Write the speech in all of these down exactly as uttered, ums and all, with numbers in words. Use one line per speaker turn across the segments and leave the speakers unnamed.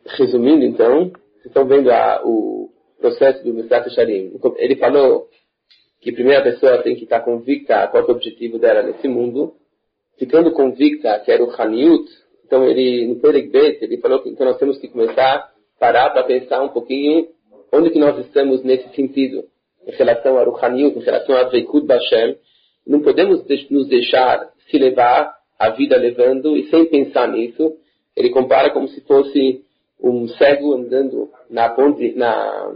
Resumindo, então, vocês estão vendo a, o processo do Mesilat Yesharim. Ele falou que primeiro a pessoa tem que estar convicta qual é o objetivo dela nesse mundo. Ficando convicta que era o Haniut, então ele, no Perek Bet, ele falou que então nós temos que começar a parar para pensar um pouquinho onde que nós estamos nesse sentido, em relação ao Haniut, em relação a Veikud Bashem. Não podemos nos deixar se levar, a vida levando, e sem pensar nisso. Ele compara como se fosse um cego andando na ponte, na,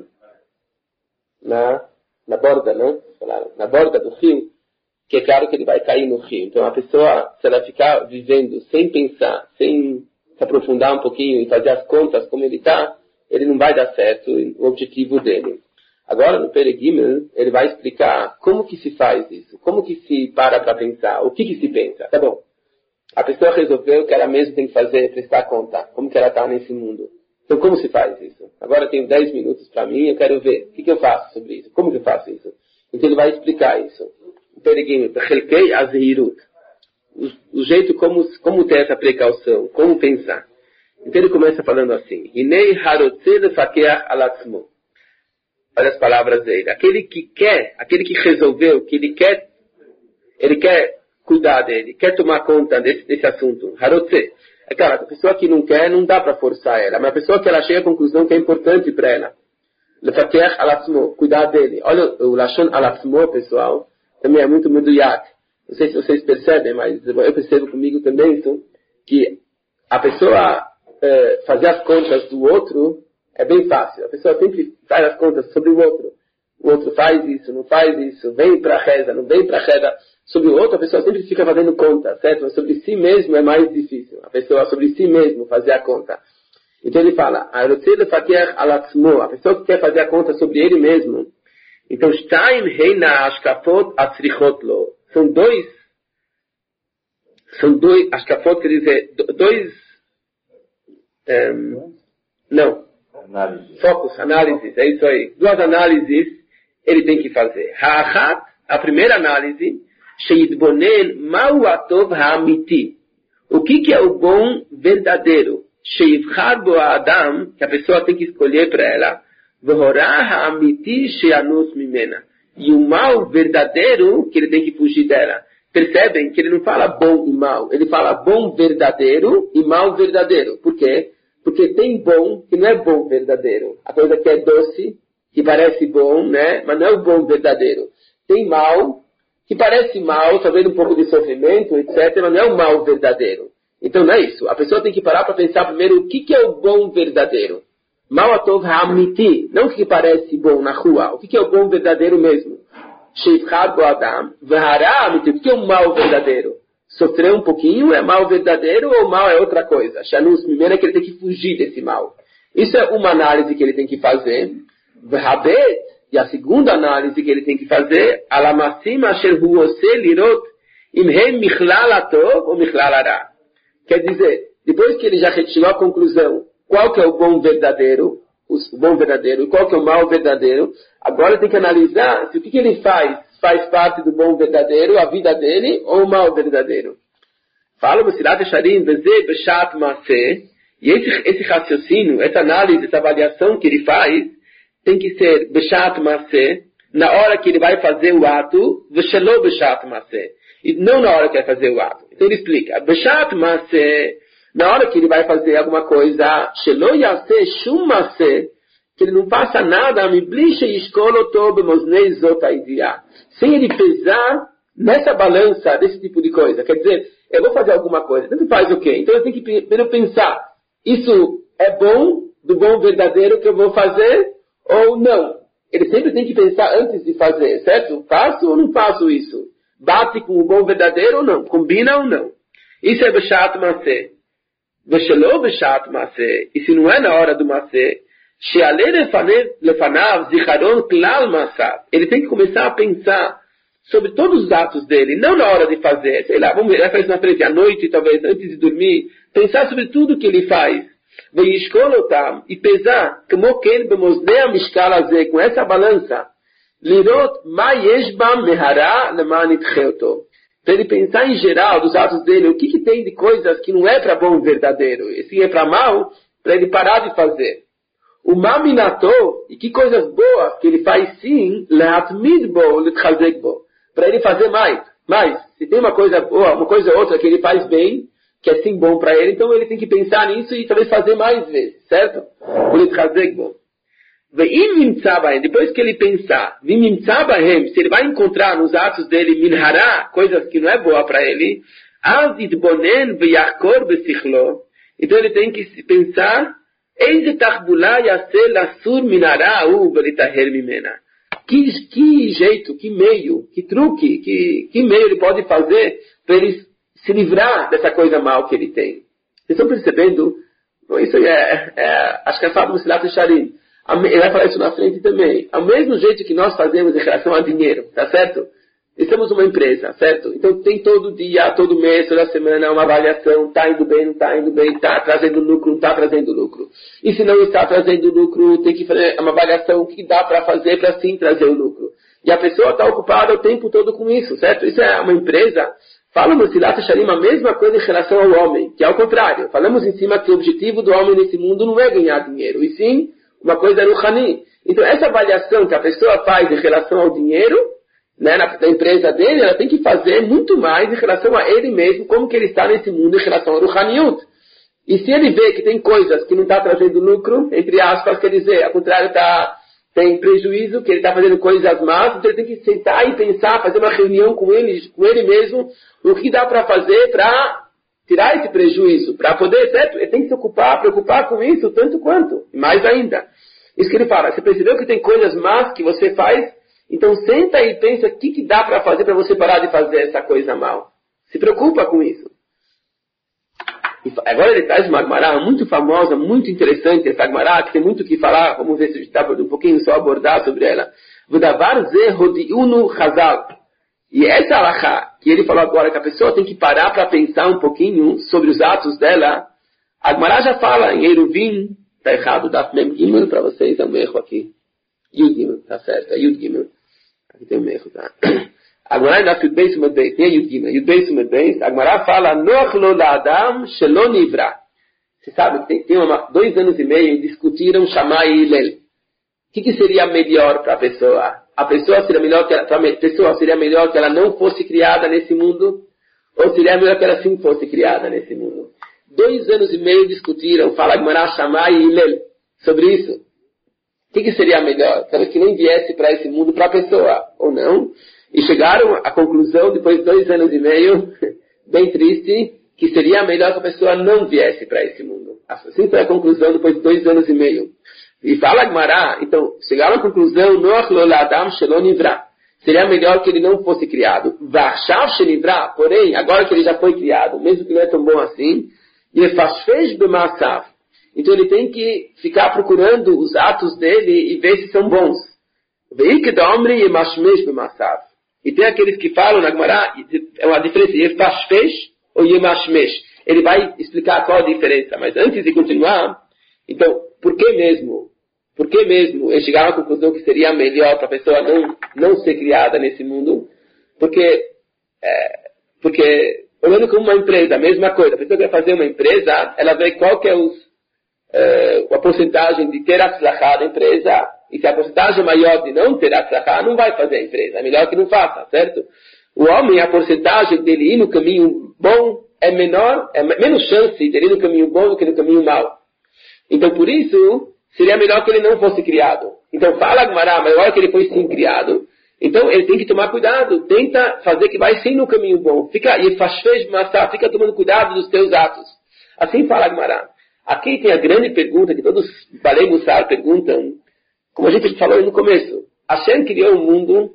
na, na borda, não? Na borda do rio, que é claro que ele vai cair no rio. Então a pessoa, se ela ficar vivendo sem pensar, sem se aprofundar um pouquinho e fazer as contas como ele está, ele não vai dar certo o objetivo dele. Agora no Perek Gimel, ele vai explicar como que se faz isso, como que se para para pensar, o que que se pensa. Tá bom, a pessoa resolveu que ela mesma tem que fazer, prestar conta, como que ela está nesse mundo. Então como se faz isso? Agora eu tenho dez minutos para mim, eu quero ver, o que que eu faço sobre isso, como que eu faço isso? Então ele vai explicar isso. O Perek Gimel, Bechelkei Azhirut, o jeito como, como ter essa precaução, como pensar. Então ele começa falando assim, Hinei harotze lefakeach al atzmo. Olha as palavras dele. Aquele que quer, aquele que resolveu, que ele quer, ele quer cuidar dele, quer tomar conta desse, desse assunto. Harotze. É claro, a pessoa que não quer, não dá para forçar ela. Mas a pessoa que ela chega à conclusão que é importante para ela. Lefakeach al atzmo, cuidar dele. Olha o Lashon al atzmo, pessoal, também é muito meduyak. Não sei se vocês percebem, mas eu percebo comigo também, então, que a pessoa é, fazer as contas do outro é bem fácil. A pessoa sempre faz as contas sobre o outro. O outro faz isso, não faz isso, vem para a reza, não vem para a reza. Sobre o outro, a pessoa sempre fica fazendo conta, certo? Mas sobre si mesmo é mais difícil. A pessoa sobre si mesmo fazer a conta. Então ele fala, a pessoa que quer fazer a conta sobre ele mesmo. Então, são dois, são dois, ashkafot quer dizer, dois, um, não, análise. Focos, análises, é isso aí. Duas análises ele tem que fazer. Ha'achat, a primeira análise, sheitbonen ma'u atov ha'amiti. O que que é o bom verdadeiro? Sheivchar bo ha'adam, que a pessoa tem que escolher para ela. V'horah ha'amiti she'anus mimena. E o mal verdadeiro, que ele tem que fugir dela. Percebem que ele não fala bom e mal. Ele fala bom verdadeiro e mal verdadeiro. Por quê? Porque tem bom que não é bom verdadeiro. A coisa que é doce, que parece bom, né? Mas não é o bom verdadeiro. Tem mal, que parece mal, talvez um pouco de sofrimento, etcétera. Mas não é o mal verdadeiro. Então não é isso. A pessoa tem que parar para pensar primeiro o que, que é o bom verdadeiro. Mal atov ha'amiti. Não o que parece bom na rua. O que, que é o bom verdadeiro mesmo. Sheivchar bo adam. V'hara amiti. O que é o mal verdadeiro? Sofrer um pouquinho é mal verdadeiro ou mal é outra coisa? Shanus mimena é que ele tem que fugir desse mal. Isso é uma análise que ele tem que fazer. V'habet, e a segunda análise que ele tem que fazer, alamassim asher hu ose lirot imhem michlal atov ou michlal ara. Quer dizer, depois que ele já retirou a conclusão, qual que é o bom verdadeiro, o bom verdadeiro, e qual que é o mal verdadeiro, agora tem que analisar se o que, que ele faz faz parte do bom verdadeiro, a vida dele, ou o mal verdadeiro. Fala o Mesilat Yesharim, Vezeh Beshat Maaseh, e esse, esse raciocínio, essa análise, essa avaliação que ele faz, tem que ser Beshat Maaseh, na hora que ele vai fazer o ato, Veshelo Beshat Maaseh, e não na hora que vai fazer o ato. Então ele explica, Beshat Maaseh, na hora que ele vai fazer alguma coisa, Shelo Yaseh Shum Maaseh, que ele não faça nada, sem ele pesar nessa balança desse tipo de coisa. Quer dizer, eu vou fazer alguma coisa, então faz o quê? Então eu tenho que primeiro pensar, isso é bom, do bom verdadeiro que eu vou fazer, ou não? Ele sempre tem que pensar antes de fazer, certo? Faço ou não faço isso? Bate com o bom verdadeiro ou não? Combina ou não? Isso é Beshat Maaseh. Veshelô Beshat Maaseh. E se não é na hora do Maaseh, ele tem que começar a pensar sobre todos os atos dele, não na hora de fazer, sei lá, vamos ver, vai fazer na frente à noite, talvez antes de dormir, pensar sobre tudo que ele faz, e pesar, com essa balança, para ele pensar em geral dos atos dele, o que, que tem de coisas que não é para bom verdadeiro, e se é para mal, para ele parar de fazer. O maminato, e que coisas boas que ele faz sim, para ele fazer mais. Mas, se tem uma coisa boa, uma coisa ou outra que ele faz bem, que é sim bom para ele, então ele tem que pensar nisso e talvez fazer mais vezes, certo? Depois que ele pensar, se ele vai encontrar nos atos dele minhará, coisas que não é boa para ele, então ele tem que pensar, que, que jeito, que meio, que truque, que, que meio ele pode fazer para ele se livrar dessa coisa mal que ele tem. Vocês estão percebendo? Isso é, é acho que é fábio Mesilat Yesharim. Ele vai falar isso na frente também. Ao mesmo jeito que nós fazemos em relação a dinheiro, tá certo? Estamos uma empresa, certo? Então tem todo dia, todo mês, toda semana uma avaliação, está indo bem, não está indo bem, está trazendo lucro, não está trazendo lucro. E se não está trazendo lucro, tem que fazer uma avaliação, o que dá para fazer para sim trazer o lucro. E a pessoa está ocupada o tempo todo com isso, certo? Isso é uma empresa. Fala no Mesilat Yesharim a mesma coisa em relação ao homem, que é ao contrário. Falamos em cima que o objetivo do homem nesse mundo não é ganhar dinheiro, e sim uma coisa ruhani. Então essa avaliação que a pessoa faz em relação ao dinheiro, né, na, na empresa dele, ela tem que fazer muito mais em relação a ele mesmo, como que ele está nesse mundo em relação ao ruhaniut. E se ele vê que tem coisas que não está trazendo lucro, entre aspas, quer dizer, ao contrário, tá, tem prejuízo, que ele está fazendo coisas más, então ele tem que sentar e pensar, fazer uma reunião com ele, com ele mesmo, o que dá para fazer para tirar esse prejuízo, para poder, certo? Ele tem que se ocupar, preocupar com isso, tanto quanto, e mais ainda. Isso que ele fala, você percebeu que tem coisas más que você faz, então senta e pensa o que, que dá para fazer para você parar de fazer essa coisa mal. Se preocupa com isso. E agora ele traz uma Agmará muito famosa, muito interessante, essa Agmará, que tem muito o que falar, vamos ver se a gente dá um pouquinho só abordar sobre ela. Vudavar ze hodiunu chazal. E essa alahá, que ele falou agora, que a pessoa tem que parar para pensar um pouquinho sobre os atos dela, a Agmará já fala em Eruvin, está errado, dá Mem Gimel para vocês, é um erro aqui. Yud Gimel, tá certo, é Yud Gimel. Aqui tem um erro, tá? A Agmará na Yud Beis Umed Beis, tem a Yud Gimel, Yud Beis Umed Beis, a Agmará fala, Noach lo la'adam shelo nivra. Você sabe que tem, tem uma, dois anos e meio discutiram Shammai e Hillel. O que, que seria melhor para a pessoa? A pessoa seria melhor que ela, a pessoa seria melhor que ela não fosse criada nesse mundo? Ou seria melhor que ela sim fosse criada nesse mundo? Dois anos e meio discutiram, fala Agmará, Shammai e Hillel, sobre isso. O que, que seria melhor? Talvez que nem viesse para esse mundo para a pessoa, ou não? E chegaram à conclusão, depois de dois anos e meio, bem triste, que seria melhor que a pessoa não viesse para esse mundo. Assim foi a conclusão depois de dois anos e meio. E fala Agmará, então, chegaram à conclusão, Noach lo la'adam shelo nivra. Seria melhor que ele não fosse criado. V'achav shenivra, porém, agora que ele já foi criado, mesmo que não é tão bom assim, yefashfesh b'ma'asav. Então ele tem que ficar procurando os atos dele e ver se são bons. Ve'ikdomri yemashmesh b'ma'asav. E tem aqueles que falam na Agmará, é uma diferença, yefashfesh ou yemashmesh. Ele vai explicar qual a diferença, mas antes de continuar, então, por que mesmo? Por que mesmo eles chegaram à conclusão que seria melhor para a pessoa não, não ser criada nesse mundo? Porque, é, porque, olhando como uma empresa, a mesma coisa, a pessoa que vai fazer uma empresa, ela vê qual que é os, é, a porcentagem de ter atzlachá da empresa, e se a porcentagem é maior de não ter atzlachá, não vai fazer a empresa, é melhor que não faça, certo? O homem, a porcentagem dele ir no caminho bom é menor, é menos chance de ele ir no caminho bom do que no caminho mau. Então, por isso, seria melhor que ele não fosse criado. Então, fala Agmará, mas agora que ele foi sim criado, então ele tem que tomar cuidado, tenta fazer que vai sim no caminho bom. Fica, e fashfesh b'ma'asav, fica tomando cuidado dos teus atos. Assim fala Agmará. Aqui tem a grande pergunta que todos os Balei Mussar perguntam, como a gente falou no começo. Hashem criou um mundo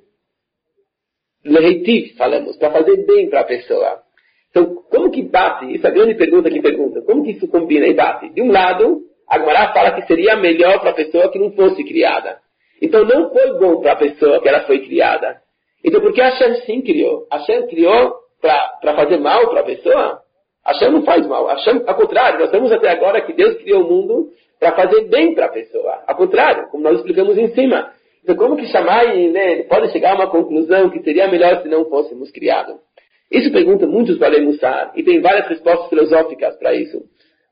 leitiv, falamos, para fazer bem para a pessoa. Então, como que bate? Isso é a grande pergunta que pergunta. Como que isso combina e bate? De um lado, a Agmará fala que seria melhor para a pessoa que não fosse criada. Então não foi bom para a pessoa que ela foi criada. Então por que Hashem sim criou? Hashem criou para fazer mal para a pessoa? Hashem não faz mal. Hashem, ao contrário, nós estamos até agora que Deus criou o mundo para fazer bem para a pessoa. Ao contrário, como nós explicamos em cima. Então como que Shammai, né, pode chegar a uma conclusão que seria melhor se não fôssemos criados? Isso pergunta muitos Balei Mussar. E tem várias respostas filosóficas para isso.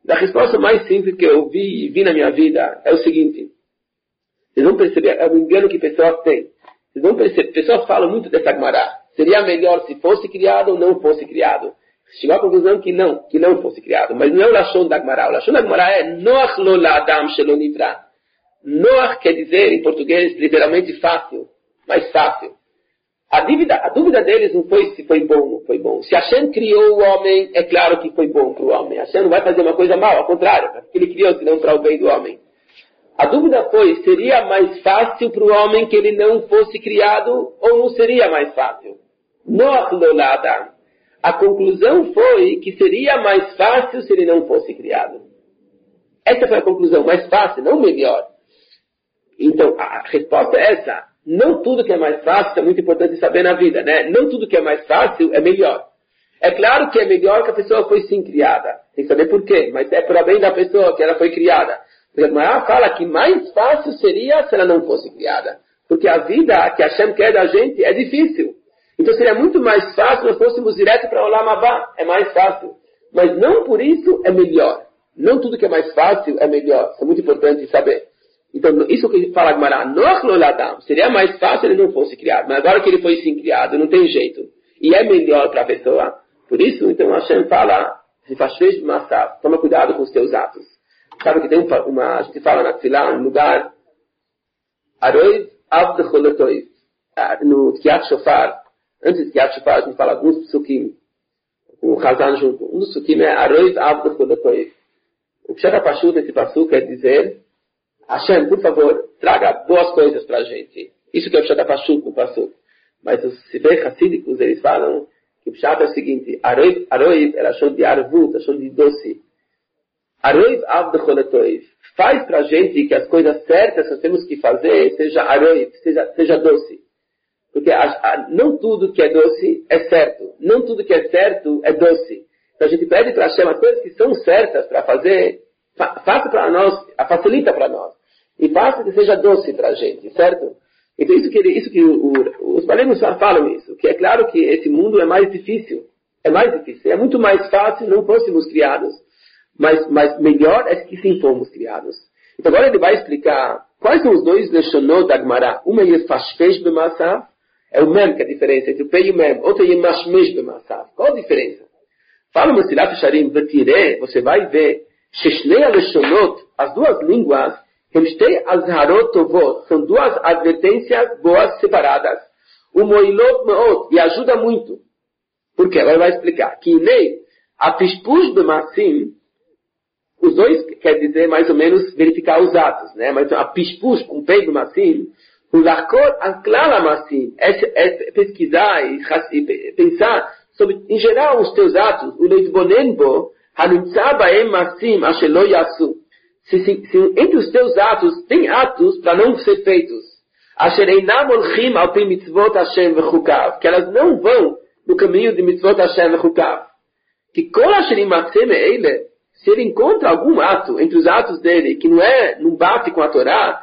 A resposta mais simples que eu vi, vi na minha vida é o seguinte. Vocês vão perceber, é um engano que pessoas têm. Vocês vão perceber, pessoas falam muito dessa Gemara. Seria melhor se fosse criado ou não fosse criado. Chegou à conclusão que não, que não fosse criado. Mas não é o Lashon da Gemara. O Lashon da Gemara é Noach lo la'adam shelo nivra. Noach quer dizer, em português, literalmente fácil. Mais fácil. A dúvida, a dúvida deles não foi se foi bom ou não foi bom. Se Hashem criou o homem, é claro que foi bom para o homem. Hashem não vai fazer uma coisa mal, ao contrário. Porque ele criou, senão para o bem do homem. A dúvida foi, seria mais fácil para o homem que ele não fosse criado ou não seria mais fácil? Noach lo la'adam. A conclusão foi que seria mais fácil se ele não fosse criado. Essa foi a conclusão, mais fácil, não melhor. Então, a resposta é essa. Não tudo que é mais fácil é muito importante saber na vida, né? Não tudo que é mais fácil é melhor. É claro que é melhor que a pessoa foi sim criada. Tem que saber por quê, mas é para bem da pessoa que ela foi criada. Porque a Gemara fala que mais fácil seria se ela não fosse criada. Porque a vida que Hashem quer da gente é difícil. Então seria muito mais fácil se nós fôssemos direto para o Olam Abba. É mais fácil. Mas não por isso é melhor. Não tudo que é mais fácil é melhor. Isso é muito importante saber. Então, isso que fala a Gemara, Noach lo la'adam, seria mais fácil se ele não fosse criado. Mas agora que ele foi sim criado, não tem jeito. E é melhor para a pessoa. Por isso, então, Hashem fala, se faz fez massá, toma cuidado com os teus atos. Sabe que tem uma, a gente fala na Tfilah, um lugar, Aroiv Avdecholetoiv, no Tkiat Shofar, antes de Tkiat Shofar, a gente fala alguns psukim, com o Hazan junto. Um dos psukim é Aroiv Avdecholetoiv. O Pshat HaPashut nesse pasuk quer dizer, Hashem, por favor, traga boas coisas para a gente. Isso que é o Pshat HaPashut no pasuk. Mas os Sifrei Hassídicos, eles falam que o Pshat é o seguinte, Aroiv, Aroiv era chão de Arvut, chão de doce. Aroiv Avdecholetoiv. Faz para a gente que as coisas certas que nós temos que fazer seja Aroiv, seja, seja doce. Porque a, a, não tudo que é doce é certo. Não tudo que é certo é doce. Então a gente pede para Hashem as coisas que são certas para fazer, fa, faça para nós, facilita para nós. E faça que seja doce para a gente, certo? Então isso que, isso que o, o, os balemos falam isso. Que é claro que esse mundo é mais difícil. É mais difícil. É muito mais fácil se não fôssemos criados. Mas, mas melhor é que sim fomos criados. Então agora ele vai explicar quais são os dois leshonot da Gemara. Uma é Yefashfesh b'masav, é o mem que é a diferença entre o P e o mem. Outra é Yemashmesh b'masav. Qual a diferença? Fala no Mesilat Yesharim, Vetireh, você vai ver, Sheshnei leshonot, as duas línguas, Hemshtei azharot tovot, são duas advertências boas separadas. O Moilot meot, e ajuda muito. Por quê? Agora ele vai explicar. Que nem a Pishpush b'masim, os dois quer dizer mais ou menos verificar os atos, né? Mas a Pishpush com P do Massim, o Lakor Aklala Massim, é pesquisar e, e pensar sobre, em geral, os teus atos. O Leitbonenbo, Hanimtza Baem Massim, Ashelo Yasu. Se, se, se entre os teus atos tem atos para não ser feitos. Asher Einam Olchim Al Pi Mitzvot Hashem Vechukav. Que elas não vão no caminho de Mitzvot Hashem Vechukav. Que Kol Asher Imatzem Eile, se ele encontra algum ato entre os atos dele que não é, não bate com a Torá,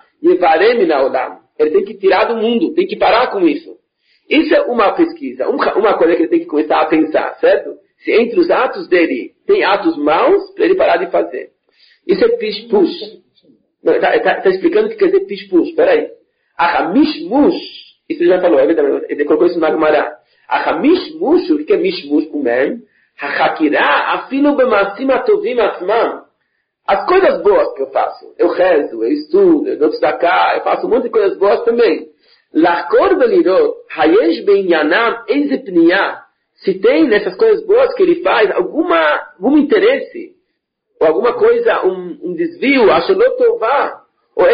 ele tem que tirar do mundo, tem que parar com isso. Isso é uma pesquisa, uma coisa que ele tem que começar a pensar, certo? Se entre os atos dele tem atos maus, para ele parar de fazer. Isso é pishpush. Está tá, tá explicando o que quer dizer pishpush, peraí. Ahamishmush, isso ele já falou, ele colocou isso na Gemara. Ahamishmush, o que é mishmush com mem? As coisas boas que eu faço, eu rezo, eu estudo, eu dou tzedakah, eu faço um monte de coisas boas também. Se tem nessas coisas boas que ele faz alguma, algum interesse, ou alguma coisa, um, um desvio, ou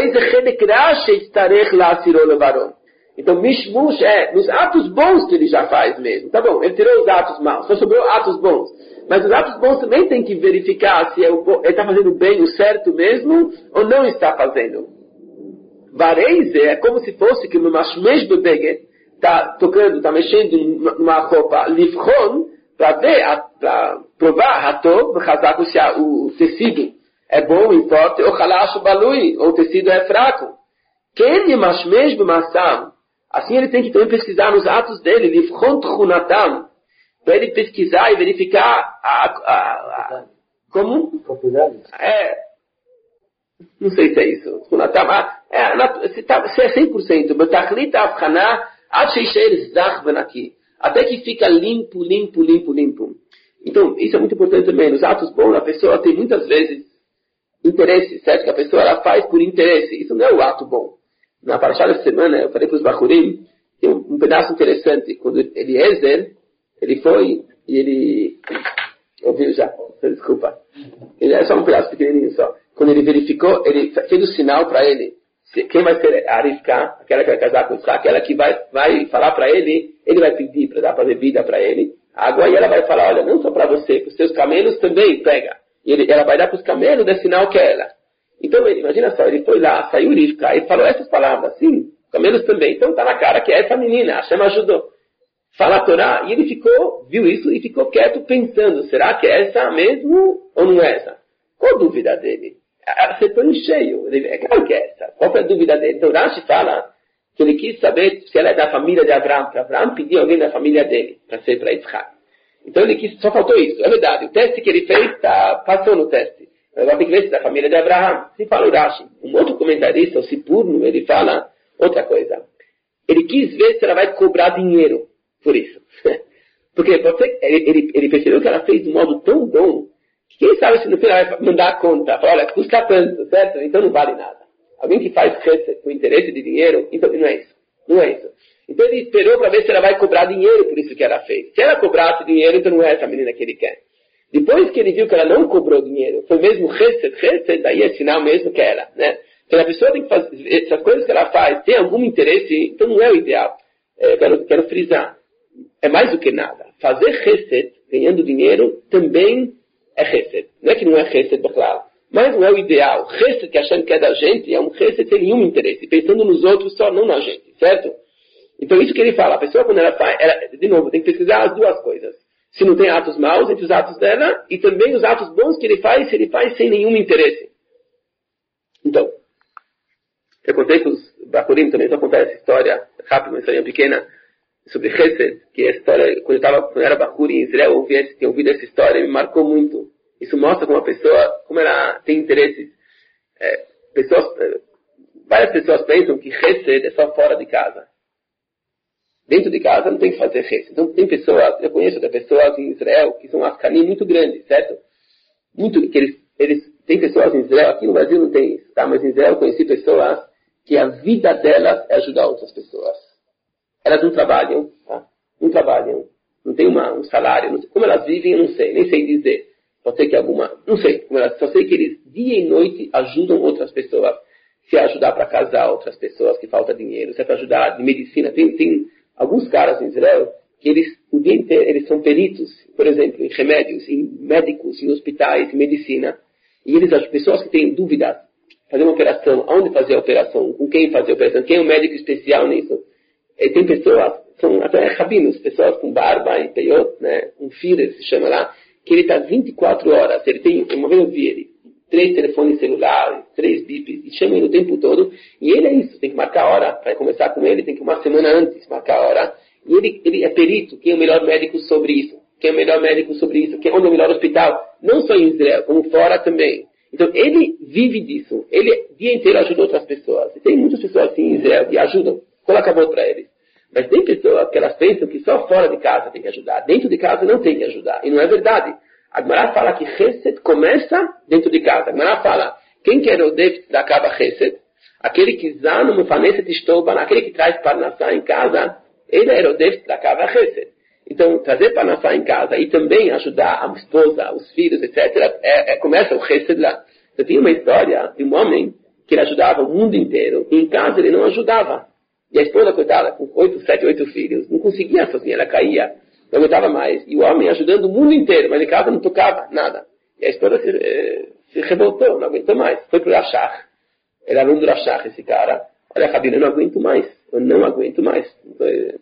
então, mishmush é nos atos bons que ele já faz mesmo. Tá bom, ele tirou os atos maus, só sobrou atos bons. Mas os atos bons também tem que verificar se é o, ele está fazendo bem, o certo mesmo, ou não está fazendo. Vareize é como se fosse que no mashmesh bebeget está tocando, está mexendo numa roupa livchon, para ver, para provar, hatov, chazak, se o tecido é bom e forte, ou halash balui, ou o tecido é fraco. Quem mashmesh b'masam, assim ele tem que também pesquisar nos atos dele, livchon tchunatam, para ele pesquisar e verificar a, a, a, Como? É, não sei se é isso. É, se, tá, se é cem por cento, até que fica limpo, limpo, limpo, limpo. Então, isso é muito importante também. Nos atos bons, a pessoa tem muitas vezes interesse, certo? Que a pessoa ela faz por interesse. Isso não é o ato bom. Na parashá da semana, eu falei para os Bachurim, tem um, um pedaço interessante. Quando Eliezer, ele foi e ele... Ouviu já? Desculpa. Ele é só um pedaço pequenininho só. Quando ele verificou, ele fez o sinal para ele. Quem vai ser a Rivka, aquela que vai casar com Isaac, aquela que vai, vai falar para ele, ele vai pedir para dar para bebida para ele, água, e ela vai falar, olha, não só para você, para os seus camelos também, pega. E ele, ela vai dar para os camelos desse sinal que é ela. Então, ele, imagina só, ele foi lá, saiu Rivka, e falou essas palavras, sim, camelos também. Então está na cara que é essa menina, a Hashem ajudou. Fala a Torá, e ele ficou, viu isso, e ficou quieto pensando, será que é essa mesmo ou não é essa? Qual a dúvida dele? Acertou em cheio. É claro que é essa. Qual foi a dúvida dele? Então Rashi fala que ele quis saber se ela é da família de Abraão, porque Abraão pediu alguém da família dele para ser para Isaac. Então ele quis, só faltou isso. É verdade, o teste que ele fez tá, passou no teste. Agora tem que ver se é da família de Abraão. Se fala o Rashi. Um outro comentarista, o Sipurno, ele fala outra coisa. Ele quis ver se ela vai cobrar dinheiro por isso. Porque você, ele, ele, ele percebeu que ela fez de um modo tão bom. Quem sabe se no final vai mandar a conta, fala, olha, custa tanto, certo? Então não vale nada. Alguém que faz com interesse de dinheiro, então não é isso. Não é isso. Então ele esperou para ver se ela vai cobrar dinheiro por isso que ela fez. Se ela cobrasse dinheiro, então não é essa menina que ele quer. Depois que ele viu que ela não cobrou dinheiro, foi mesmo chesed, chesed, daí é sinal mesmo que é ela, né? Então a pessoa tem que fazer, essas coisas que ela faz, tem algum interesse, então não é o ideal. É, quero, quero frisar. É mais do que nada. Fazer chesed, ganhando dinheiro, também é chesed. Não é que não é chesed, claro. Mas não é o ideal. Chesed que a Hashem quer da gente é um chesed sem nenhum interesse. Pensando nos outros só, não na gente. Certo? Então isso que ele fala. A pessoa quando ela faz... Ela, de novo, tem que pesquisar as duas coisas. Se não tem atos maus entre os atos dela e também os atos bons que ele faz, se ele faz sem nenhum interesse. Então, eu contei para os Bachurim também, só contar essa história rápida, uma história pequena, sobre Chesed, que a história, quando eu, estava, quando eu era Bachur em Israel, eu ouvi, tinha ouvido essa história e me marcou muito. Isso mostra como a pessoa, como ela tem interesses. É, pessoas, várias pessoas pensam que Chesed é só fora de casa. Dentro de casa não tem que fazer Chesed. Então tem pessoas, eu conheço até pessoas em Israel que são ascanim muito grandes, certo? Muito, que eles, eles, tem pessoas em Israel, aqui no Brasil não tem isso, tá? Mas em Israel eu conheci pessoas que a vida delas é ajudar outras pessoas. Elas não trabalham, tá? Não trabalham. Não tem uma, um salário. Não sei. Como elas vivem, eu não sei. Nem sei dizer. Pode ser que alguma... Não sei. Como elas, só sei que eles, dia e noite, ajudam outras pessoas. Se é ajudar para casar outras pessoas que falta dinheiro. Se é para ajudar de medicina. Tem, tem alguns caras em Israel que eles, o dia inteiro, eles são peritos. Por exemplo, em remédios, em médicos, em hospitais, em medicina. E eles, as pessoas que têm dúvidas, fazer uma operação, aonde fazer a operação, com quem fazer a operação, quem é o médico especial nisso. E tem pessoas, são até rabinos, pessoas com barba e peiot, né, um filho se chama lá, que ele está vinte e quatro horas, ele tem, uma vez eu vi ele, três telefones celulares, três bips, e chama ele o tempo todo, e ele é isso, tem que marcar a hora, para conversar com ele, tem que uma semana antes marcar a hora, e ele, ele é perito, quem é o melhor médico sobre isso, quem é o melhor médico sobre isso, quem é onde é o melhor hospital, não só em Israel, como fora também. Então ele vive disso, ele o dia inteiro ajuda outras pessoas, e tem muitas pessoas assim em Israel que ajudam, coloca a mão para eles. Mas tem pessoas que elas pensam que só fora de casa tem que ajudar. Dentro de casa não tem que ajudar. E não é verdade. A Gemara fala que Chesed começa dentro de casa. A Gemara fala, quem quer o déficit da cava Chesed, aquele que zá no mufaneset estoban, aquele que traz parnassá em casa, ele era o déficit da cava Chesed. Então, trazer parnassá em casa e também ajudar a esposa, os filhos, etcétera, é, é, começa o Chesed lá. Eu tinha uma história de um homem que ele ajudava o mundo inteiro. E em casa ele não ajudava. E a esposa, coitada, com oito, sete, oito filhos, não conseguia sozinha, ela caía, não aguentava mais. E o homem ajudando o mundo inteiro, mas em casa não tocava nada. E a esposa se, eh, se revoltou, não aguentou mais. Foi para o Rashach. Ele era aluno do Rashach, esse cara. Olha, Rabino, eu não aguento mais. Eu não aguento mais. Então, eh...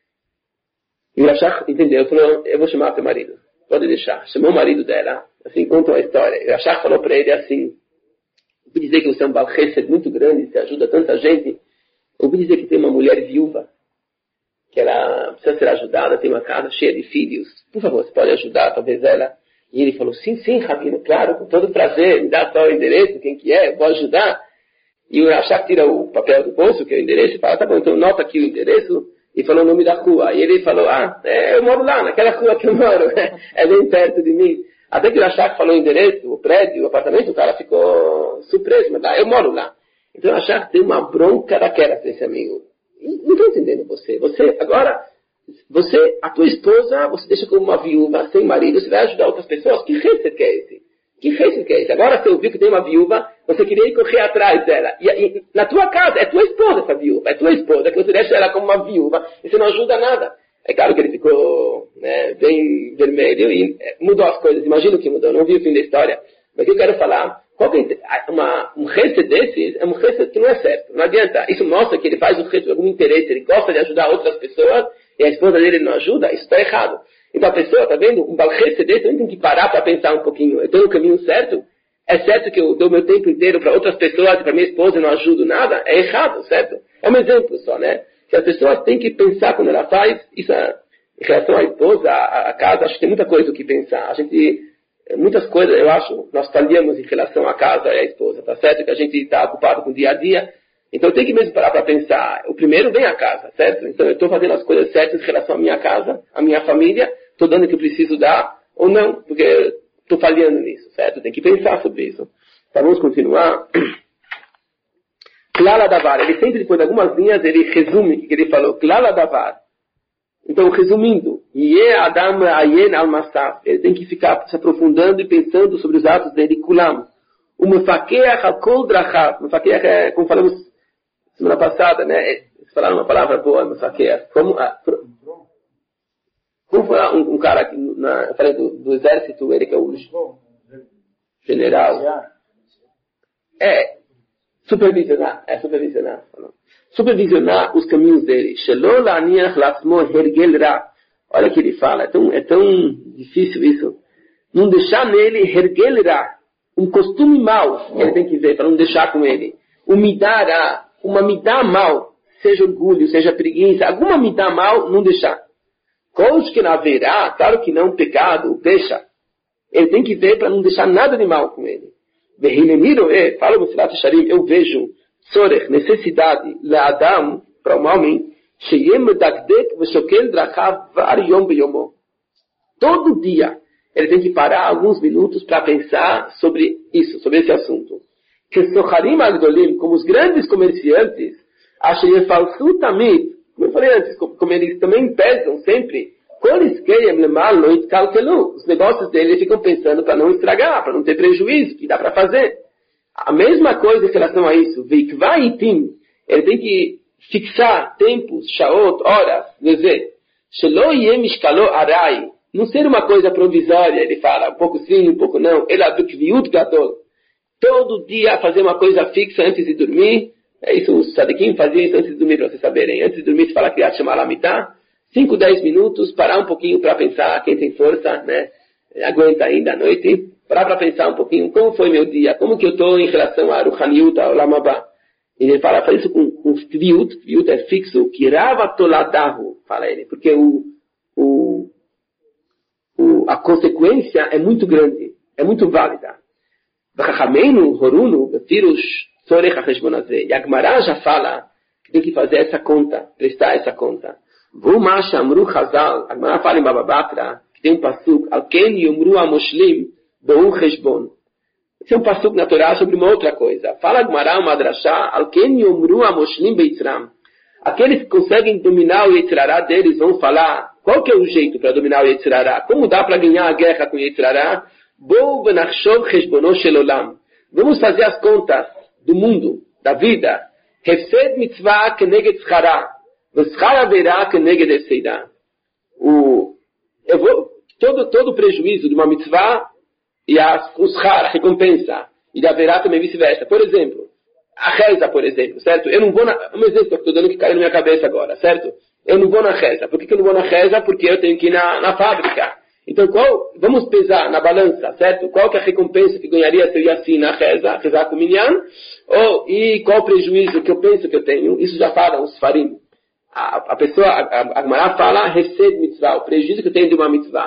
E o Rashach entendeu, falou, eu vou chamar teu marido. Pode deixar. Chamou o marido dela, assim contou a história. E o Rashach falou para ele assim, eu vou dizer que você é um Baal Chesed muito grande, você ajuda tanta gente. Eu ouvi dizer que tem uma mulher viúva, que ela precisa ser ajudada, tem uma casa cheia de filhos. Por favor, você pode ajudar, talvez ela. E ele falou, sim, sim, Rabino, claro, com todo prazer, me dá só o endereço, quem que é, eu vou ajudar. E o Rashak tira o papel do bolso, que é o endereço, e fala, tá bom, então nota aqui o endereço, e falou o nome da rua. E ele falou, ah, é, eu moro lá, naquela rua que eu moro, é bem perto de mim. Até que o Rashak falou o endereço, o prédio, o apartamento, o cara ficou surpreso, mas lá, eu moro lá. Então o Rashak tem uma bronca daquela para esse amigo. Não estou entendendo você. Você, agora, você, a tua esposa, você deixa como uma viúva, sem marido, você vai ajudar outras pessoas? Que reset que é esse? Que reset que é esse? Agora você ouviu que tem uma viúva, você queria ir correr atrás dela. E, e na tua casa, é tua esposa essa viúva, é tua esposa, que você deixa ela como uma viúva, e você não ajuda nada. É claro que ele ficou né, bem vermelho e mudou as coisas. Imagina o que mudou, não vi o fim da história. Mas o que eu quero falar, qual que é uma, um reset desses é um reset que não é certo. Não adianta. Isso mostra que ele faz um reset de algum interesse, ele gosta de ajudar outras pessoas, e a esposa dele não ajuda, isso está errado. Então a pessoa, está vendo, um balrece desse, eu tenho que parar para pensar um pouquinho. Eu estou no caminho certo? É certo que eu dou meu tempo inteiro para outras pessoas e para minha esposa e não ajudo nada? É errado, certo? É um exemplo só, né? Que as pessoas têm que pensar quando ela faz isso. Em relação à esposa, à, à casa, acho que tem muita coisa o que pensar. A gente, muitas coisas, eu acho, nós falhamos em relação à casa e à esposa, tá certo? Que a gente está ocupado com o dia a dia. Então tem que mesmo parar para pensar. O primeiro vem a casa, certo? Então eu estou fazendo as coisas certas em relação à minha casa, à minha família, estou dando o que eu preciso dar, ou não, porque estou falhando nisso, certo? Tem que pensar sobre isso. Então vamos continuar. Klala Davar, ele sempre depois de algumas linhas, ele resume o que ele falou. Klala Davar. Então, resumindo, Ye Adam Ayen Al-Masaf, ele tem que ficar se aprofundando e pensando sobre os atos dele, Kulam. O Mefakeach Al-Kol Drachav, Mefakeach é, como falamos semana passada, né? Eles falaram uma palavra boa, Mefakeach. Como, ah, como foi um, um cara aqui, na, eu falei do, do exército, ele que é o general. É, supervisionar, é supervisionar. Supervisionar os caminhos dele. Olha o que ele fala, é tão, é tão difícil isso. Não deixar nele hergelra, um costume mau, ele tem que ver, para não deixar com ele. Um midara, uma midá mal, seja orgulho, seja preguiça, alguma midá mal, não deixar. Coisa que não haverá, claro que não, pecado, deixa. Ele tem que ver para não deixar nada de mal com ele. Fala o Mesilat Yesharim, eu vejo Tzorech, necessidade, Le'adam, para o homem, Sheyem Medakdek Veshokel Drachav Var Yom Beyomo. Todo dia, ele tem que parar alguns minutos para pensar sobre isso, sobre esse assunto. Que Socharim Agdolim, como os grandes comerciantes, Asheyem Falsu Tamid, como eu falei antes, como eles também pesam sempre, os negócios dele ficam pensando para não estragar, para não ter prejuízo, que dá para fazer. A mesma coisa em relação a isso. Ele tem que fixar tempos, shaot, horas, dizer, não ser uma coisa provisória, ele fala, um pouco sim, um pouco não. Todo dia fazer uma coisa fixa antes de dormir. É isso, os sadiquim faziam isso antes de dormir, para vocês saberem. Antes de dormir, se fala que ia chamar a mitá. cinco, dez minutos, parar um pouquinho para pensar, quem tem força, né, aguenta ainda à noite, parar para pensar um pouquinho, como foi meu dia, como que eu estou em relação a Ruhaniut, ao Lamabá. E ele fala, faz isso com, com Tviut, Tviut é fixo, Kirava Toladahu, fala ele, porque o, o, o, a consequência é muito grande, é muito válida. Vachachamenu, Horuno, Befirus, Tzorech HaCheshbonazeh. E a Gemara já fala que tem que fazer essa conta, prestar essa conta. Vumash Amru Chazal, a Gemara fala em Baba Batra, que tem um pasuk, Alken Yomru Amoshlim, Bou Cheshbon. Esse é um pasuk na Torá sobre uma outra coisa. Fala a Gemara, uma drashá, Alken Yomru Amoshlim Beitzram. Aqueles que conseguem dominar o Yetzirará deles vão falar, qual que é o jeito para dominar o Yetzirará? Como dá para ganhar a guerra com o Yetzirará? Bou Benachshov Cheshbono Shelolam. Vamos fazer as contas do mundo, da vida. Hefsed Mitzvah Keneged Tzchara. O, eu vou, todo, todo prejuízo de uma mitzvah e a, o schar, a recompensa, e haverá também vice-versa. Por exemplo, a reza, por exemplo, certo? Eu não vou na, um exemplo que eu estou dando que caiu na minha cabeça agora, certo? Eu não vou na reza. Por que, que eu não vou na reza? Porque eu tenho que ir na, na fábrica. Então, qual, vamos pesar na balança, certo? Qual que é a recompensa que ganharia se eu ia assim na reza, rezar com o minyan? Ou, e qual o prejuízo que eu penso que eu tenho? Isso já fala os farim. A, a pessoa, a Gemara fala, recebe mitzvah, o prejuízo que eu tenho de uma mitzvah.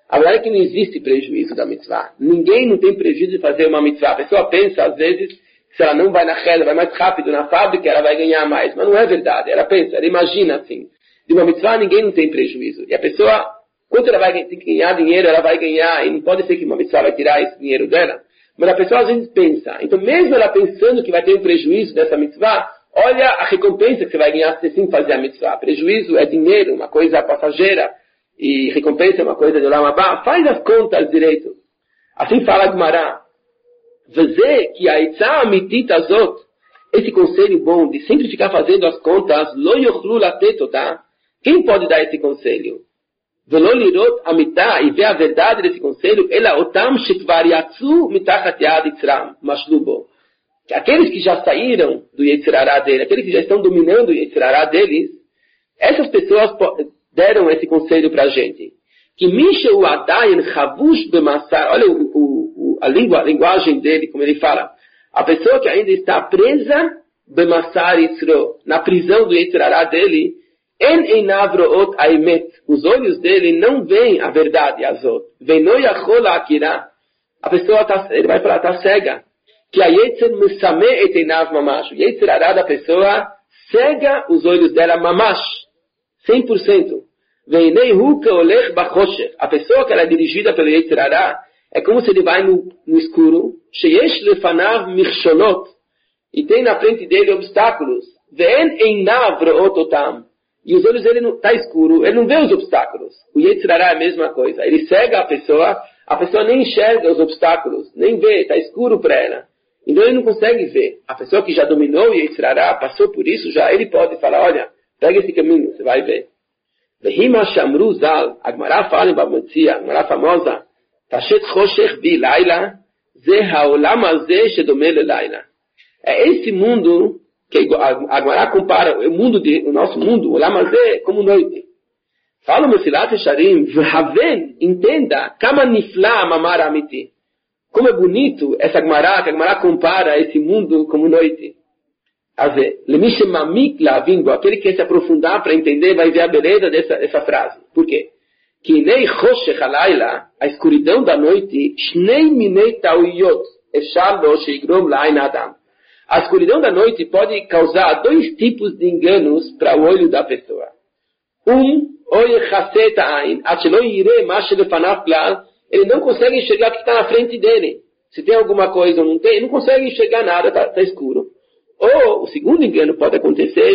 A verdade é que não existe prejuízo da mitzvah. Ninguém não tem prejuízo de fazer uma mitzvah. A pessoa pensa, às vezes, que se ela não vai na reza, vai mais rápido na fábrica, ela vai ganhar mais. Mas não é verdade. Ela pensa, ela imagina assim. De uma mitzvah, ninguém não tem prejuízo. E a pessoa, quanto ela vai ganhar dinheiro, ela vai ganhar. E não pode ser que uma mitzvah vai tirar esse dinheiro dela. Mas a pessoa, às vezes, pensa. Então, mesmo ela pensando que vai ter um prejuízo dessa mitzvah, olha a recompensa que você vai ganhar se sim fazer a mitzvah. Prejuízo é dinheiro, uma coisa passageira. E recompensa é uma coisa de Olam Haba. Faz as contas direito. Assim fala a Gemara. Veze que a Eitzah Amitit Azot, esse conselho bom de sempre ficar fazendo as contas, Lo Yochlu Lateto, tá? Quem pode dar esse conselho? Velo Lirot Amitah, e ver a verdade desse conselho, Ela Otam Shekvar Yatsu Mitachat Yad Yitzram, Mashlubo. Aqueles que já saíram do Yetzirará dele, aqueles que já estão dominando o Yetzirará deles, essas pessoas deram esse conselho para a gente. Que Misheu Adayin Chavush Bemassar, olha o, o, a, língua, a linguagem dele, como ele fala. A pessoa que ainda está presa Bemassar Yitzro, na prisão do Yetzirará dele, En Einavroot Aimet, os olhos dele não veem a verdade, Azot. Veno Yachol Akira, a pessoa tá, ele vai falar, está cega. Que a Yetzer Musame et Einav Mamash, o Yetzirará da pessoa cega os olhos dela Mamash. cem por cento. A pessoa que ela é dirigida pelo Yetzirará é como se ele vai no, no escuro, sheyesh lefanav mirsholot, e tem na frente dele obstáculos, ve'en einav ro'ot otam, e os olhos dele está escuro, ele não vê os obstáculos. O Yetzirará é a mesma coisa, ele cega a pessoa, a pessoa nem enxerga os obstáculos, nem vê, está escuro para ela. Então ele não consegue ver. A pessoa que já dominou o Yetzirará, passou por isso, já ele pode falar, olha, pega esse caminho, você vai ver. Vehima Shamru Zal, a Gemara fala em Bamotzi, a Gemara famosa, Tashet Choshech Vi Laila, Ze Haolam Azeh Shedome Lelaila. É esse mundo que a Gemara compara, o mundo de, o nosso mundo, o Olam Azeh, como noite. Fala o Mesilat Yesharim, V'haven, entenda, Kama Nifla Mamar Amiti. Como é bonito essa Gemara, que a Gemara compara esse mundo como noite. Aquele que quer se aprofundar para entender vai ver a beleza dessa, dessa frase. Por quê? Que nem Choshech Halayla, a escuridão da noite, Shnei Minei Tauyot, Eshar Lo Sheigrom Lain Adam. A escuridão da noite pode causar dois tipos de enganos para o olho da pessoa. Um, Oye Chaseta Ain, Achelo Ire Mashe Lefanav Klal, ele não consegue enxergar o que está na frente dele. Se tem alguma coisa ou não tem, ele não consegue enxergar nada, está tá escuro. Ou, o segundo engano pode acontecer,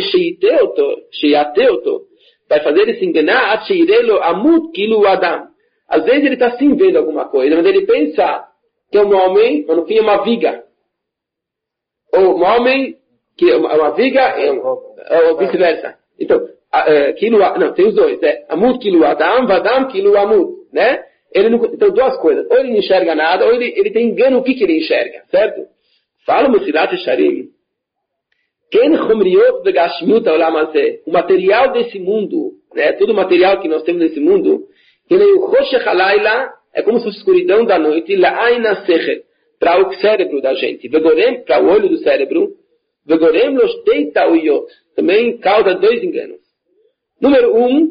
vai fazer ele se enganar, amut kilu adam. Às vezes ele está sim vendo alguma coisa, mas ele pensa que é um homem, mas no fim é uma viga. Ou um homem que é uma viga, é um, ou vice-versa. Então, kilu, não, tem os dois, é amut kilu adam, vadam kilu amut, né? Ele não, então, duas coisas, ou ele não enxerga nada, ou ele, ele tem engano o que, que ele enxerga, certo? Fala o Mesilat Yesharim, o material desse mundo, né, todo o material que nós temos nesse mundo, é como se fosse a escuridão da noite, para o cérebro da gente, para o olho do cérebro, também causa dois enganos. Número um,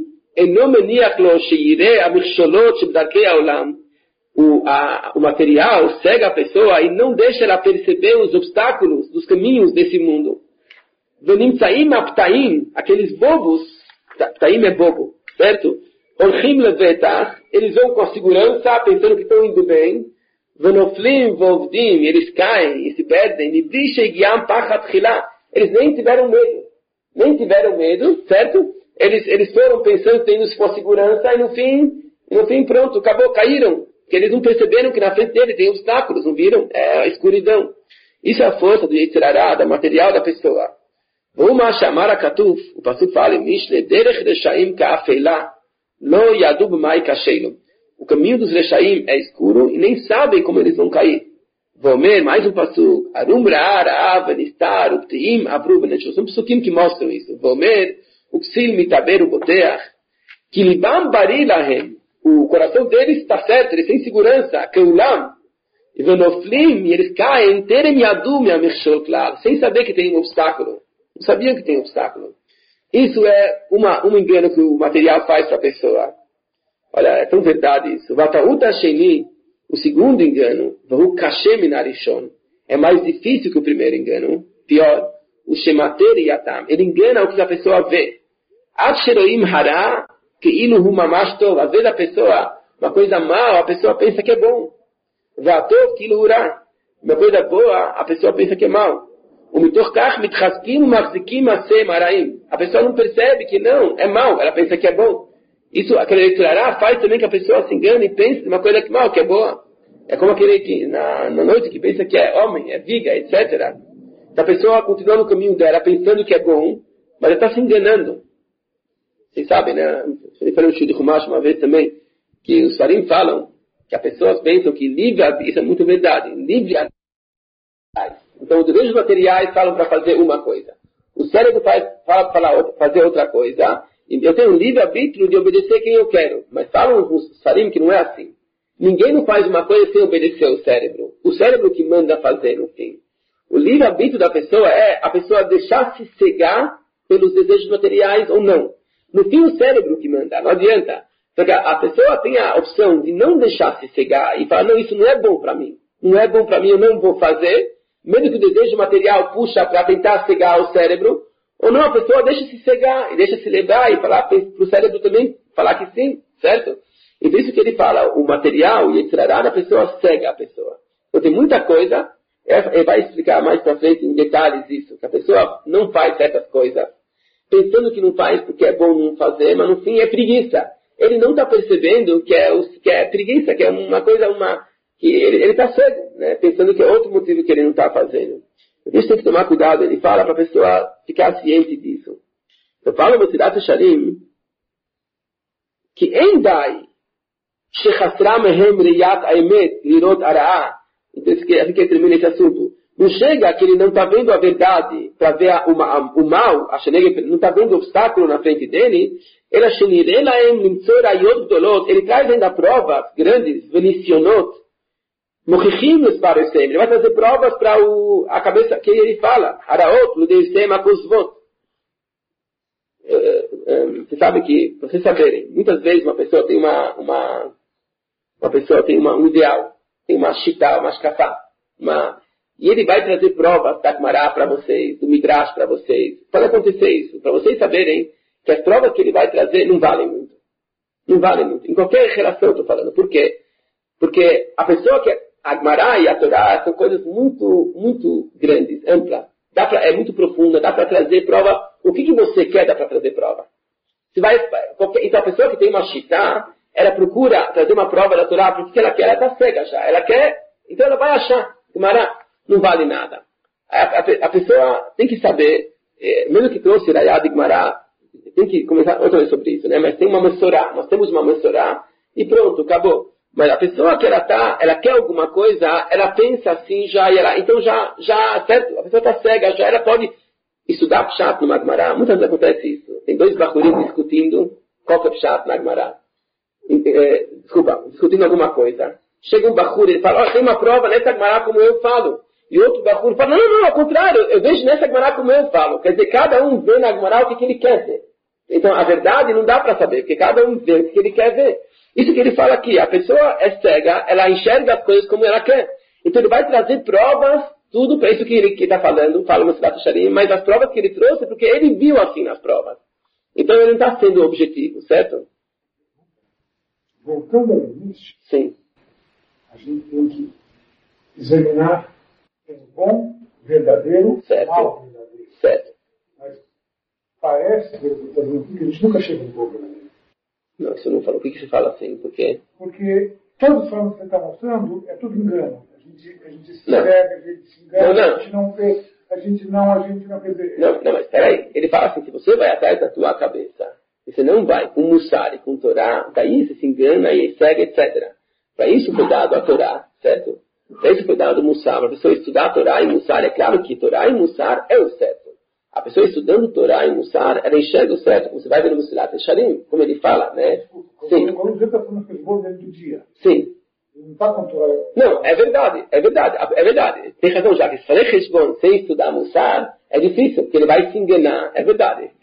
o, a, o material cega a pessoa e não deixa ela perceber os obstáculos dos caminhos desse mundo. Venimtsaim aptaim, aqueles bobos, aptaim é bobo, certo? Olchim levetach, eles vão com a segurança, pensando que estão indo bem. Venoflim vovdim, eles caem e se perdem. Nibli shegiam pachat chilá, eles nem tiveram medo, nem tiveram medo, certo? Eles, eles foram pensando que indo com a segurança e no fim, no fim pronto, acabou, caíram. Porque eles não perceberam que na frente dele tem obstáculos, não viram? É a escuridão. Isso é a força do Yetzirará, do material da pessoa. Uma chamara katuf, o pastor fala em Mishle, derech reshaim ka'afeilah, lo yadu b'mai kasheilum. O caminho dos reshaim é escuro e nem sabem como eles vão cair. Vomer, mais um pastor, arum ra'ar, av, nistar, upteim, abru, benechos. São psukim que mostram isso. Vomer, uksil mitaber, uboteach, que libam bari lahem. O coração deles está certo, eles têm segurança, keulam. E venoflim, e eles caem, terem yadum, yamirshol klal, sem saber que tem um obstáculo. Não sabiam que tem obstáculo. Isso é uma, um engano que o material faz para a pessoa. Olha, é tão verdade isso. Vata'uta Sheni, o segundo engano, Vahu Kashem Narishon, é mais difícil que o primeiro engano. Pior, o Shemater Yatam, ele engana o que a pessoa vê. Ad Sheroim Hara, Keilu Hu Mamash Tov, às vezes a pessoa, uma coisa mal, a pessoa pensa que é bom. Vatov Keilu Ura, uma coisa boa, a pessoa pensa que é mal. O Mitorkach Mitchaskim Machzikim Asem Araim, a pessoa não percebe que não, é mal, ela pensa que é bom. Isso, aquele leiturará faz também que a pessoa se engane e pense uma coisa que mal, que é boa. É como aquele que na, na noite que pensa que é homem, é viga, etcétera. A pessoa continua no caminho dela pensando que é bom, mas ela está se enganando. Vocês sabem, né? Eu falei no Shur de Humash uma vez também, que os farim falam que as pessoas pensam que livre, isso é muito verdade, livre. Então os desejos materiais falam para fazer uma coisa. O cérebro faz, fala para fazer outra coisa. Eu tenho um livre-arbítrio de obedecer quem eu quero. Mas falam os farim que não é assim. Ninguém não faz uma coisa sem obedecer o cérebro. O cérebro que manda fazer, no fim. O livre-arbítrio da pessoa é a pessoa deixar se cegar pelos desejos materiais ou não. No fim, o cérebro que manda. Não adianta. Porque a pessoa tem a opção de não deixar se cegar e falar, não, isso não é bom para mim. Não é bom para mim, eu não vou fazer. Mesmo que o desejo material puxa para tentar cegar o cérebro. Ou não, a pessoa deixa se cegar e deixa se lembrar e falar para o cérebro também falar que sim, certo? E por isso que ele fala, o material e etc. a pessoa cega a pessoa. Então tem muita coisa, ele vai explicar mais para frente em detalhes isso, que a pessoa não faz certas coisas, pensando que não faz porque é bom não fazer, mas no fim é preguiça. Ele não está percebendo que é, que é preguiça, que é uma coisa, uma, que ele está cego, né? Pensando que é outro motivo que ele não está fazendo. Por isso tem que tomar cuidado, ele fala para a pessoa ficar ciente disso. Eu falo no Tzilat Sharim que em Dai Shechasra Mehem Riyat Aimet Lirot Ara'a, então assim que termina esse assunto, não chega que ele não está vendo a verdade para ver a, uma, o mal, a não está vendo obstáculo na frente dele, ele traz ainda provas grandes, Venicionot, ele vai trazer provas para a cabeça que ele fala. Araot, Ludeisem, Akuzvot. Você sabe que, para vocês saberem, muitas vezes uma pessoa tem uma, uma, uma pessoa tem uma, um ideal, tem uma shita, uma shkafá, uma, e ele vai trazer provas da Gemara para vocês, do Midrash para vocês. Pode acontecer isso, para vocês saberem que as provas que ele vai trazer não valem muito. Não valem muito. Em qualquer relação eu estou falando. Por quê? Porque a pessoa que a Gemara e a Torá são coisas muito, muito grandes, amplas. Dá pra, é muito profunda, dá para trazer prova. O que, que você quer, dá para trazer prova. Você vai, qualquer, então a pessoa que tem uma shita, ela procura trazer uma prova da Torá, porque ela quer, ela está cega já. Ela quer, então ela vai achar. Gemara não vale nada. A, a, a pessoa tem que saber, é, mesmo que trouxe Rayá de Gemara, tem que começar outra vez sobre isso, né? Mas tem uma Mesorá, nós temos uma Mesorá, e pronto, acabou. Mas a pessoa que ela tá, ela quer alguma coisa, ela pensa assim já, e ela, então já, já, certo? A pessoa está cega, já ela pode estudar Pshat no Magmará. Muitas vezes acontece isso. Tem dois bachurim discutindo qual que é Pshat no Magmará. É, desculpa, discutindo alguma coisa. Chega um bachur, ele fala, oh, tem uma prova nessa Magmará como eu falo. E outro bachur fala, não, não, não, ao contrário, eu vejo nessa Magmará como eu falo. Quer dizer, cada um vê na Magmará o que, que ele quer ver. Então, a verdade não dá para saber, porque cada um vê o que ele quer ver. Isso que ele fala aqui, a pessoa é cega, ela enxerga as coisas como ela quer. Então ele vai trazer provas, tudo para isso que ele está falando, fala no Tzilat Sharim, mas as provas que ele trouxe é porque ele viu assim nas provas. Então ele não está sendo objetivo, certo?
Voltando ao início,
sim,
a gente tem que examinar o bom, verdadeiro,
certo.
mal, verdadeiro.
Certo.
Mas parece que a gente nunca chega no bom verdadeiro.
Não, você não falou. Por que você fala assim? Por quê?
Porque todos os formas que você está mostrando é tudo engano. A gente, a gente se
não.
cega, a gente se engana,
não, não.
a gente não vê, a gente não, a gente não vê.
Não, não, mas peraí. Ele fala assim, se você vai atrás da tua cabeça, você não vai com Mussar e com Torá, daí você se engana e segue, etcétera. Para isso foi dado a Torá, certo? Para isso foi dado o Mussar. Para a pessoa estudar Torá e Mussar, é claro que Torá e Mussar é o certo. A pessoa estudando Torá e Mussar, ela enxerga o certo, como você vai ver no Tzilat Sharim, como ele fala, né?
Sim. Quando você está falando que eles vão dentro do dia.
Sim.
Não está com Torá.
Não, é verdade, é verdade, é verdade. Tem razão, já que se fazer Heshbon sem estudar Mussar, é difícil, porque ele vai se enganar, é verdade.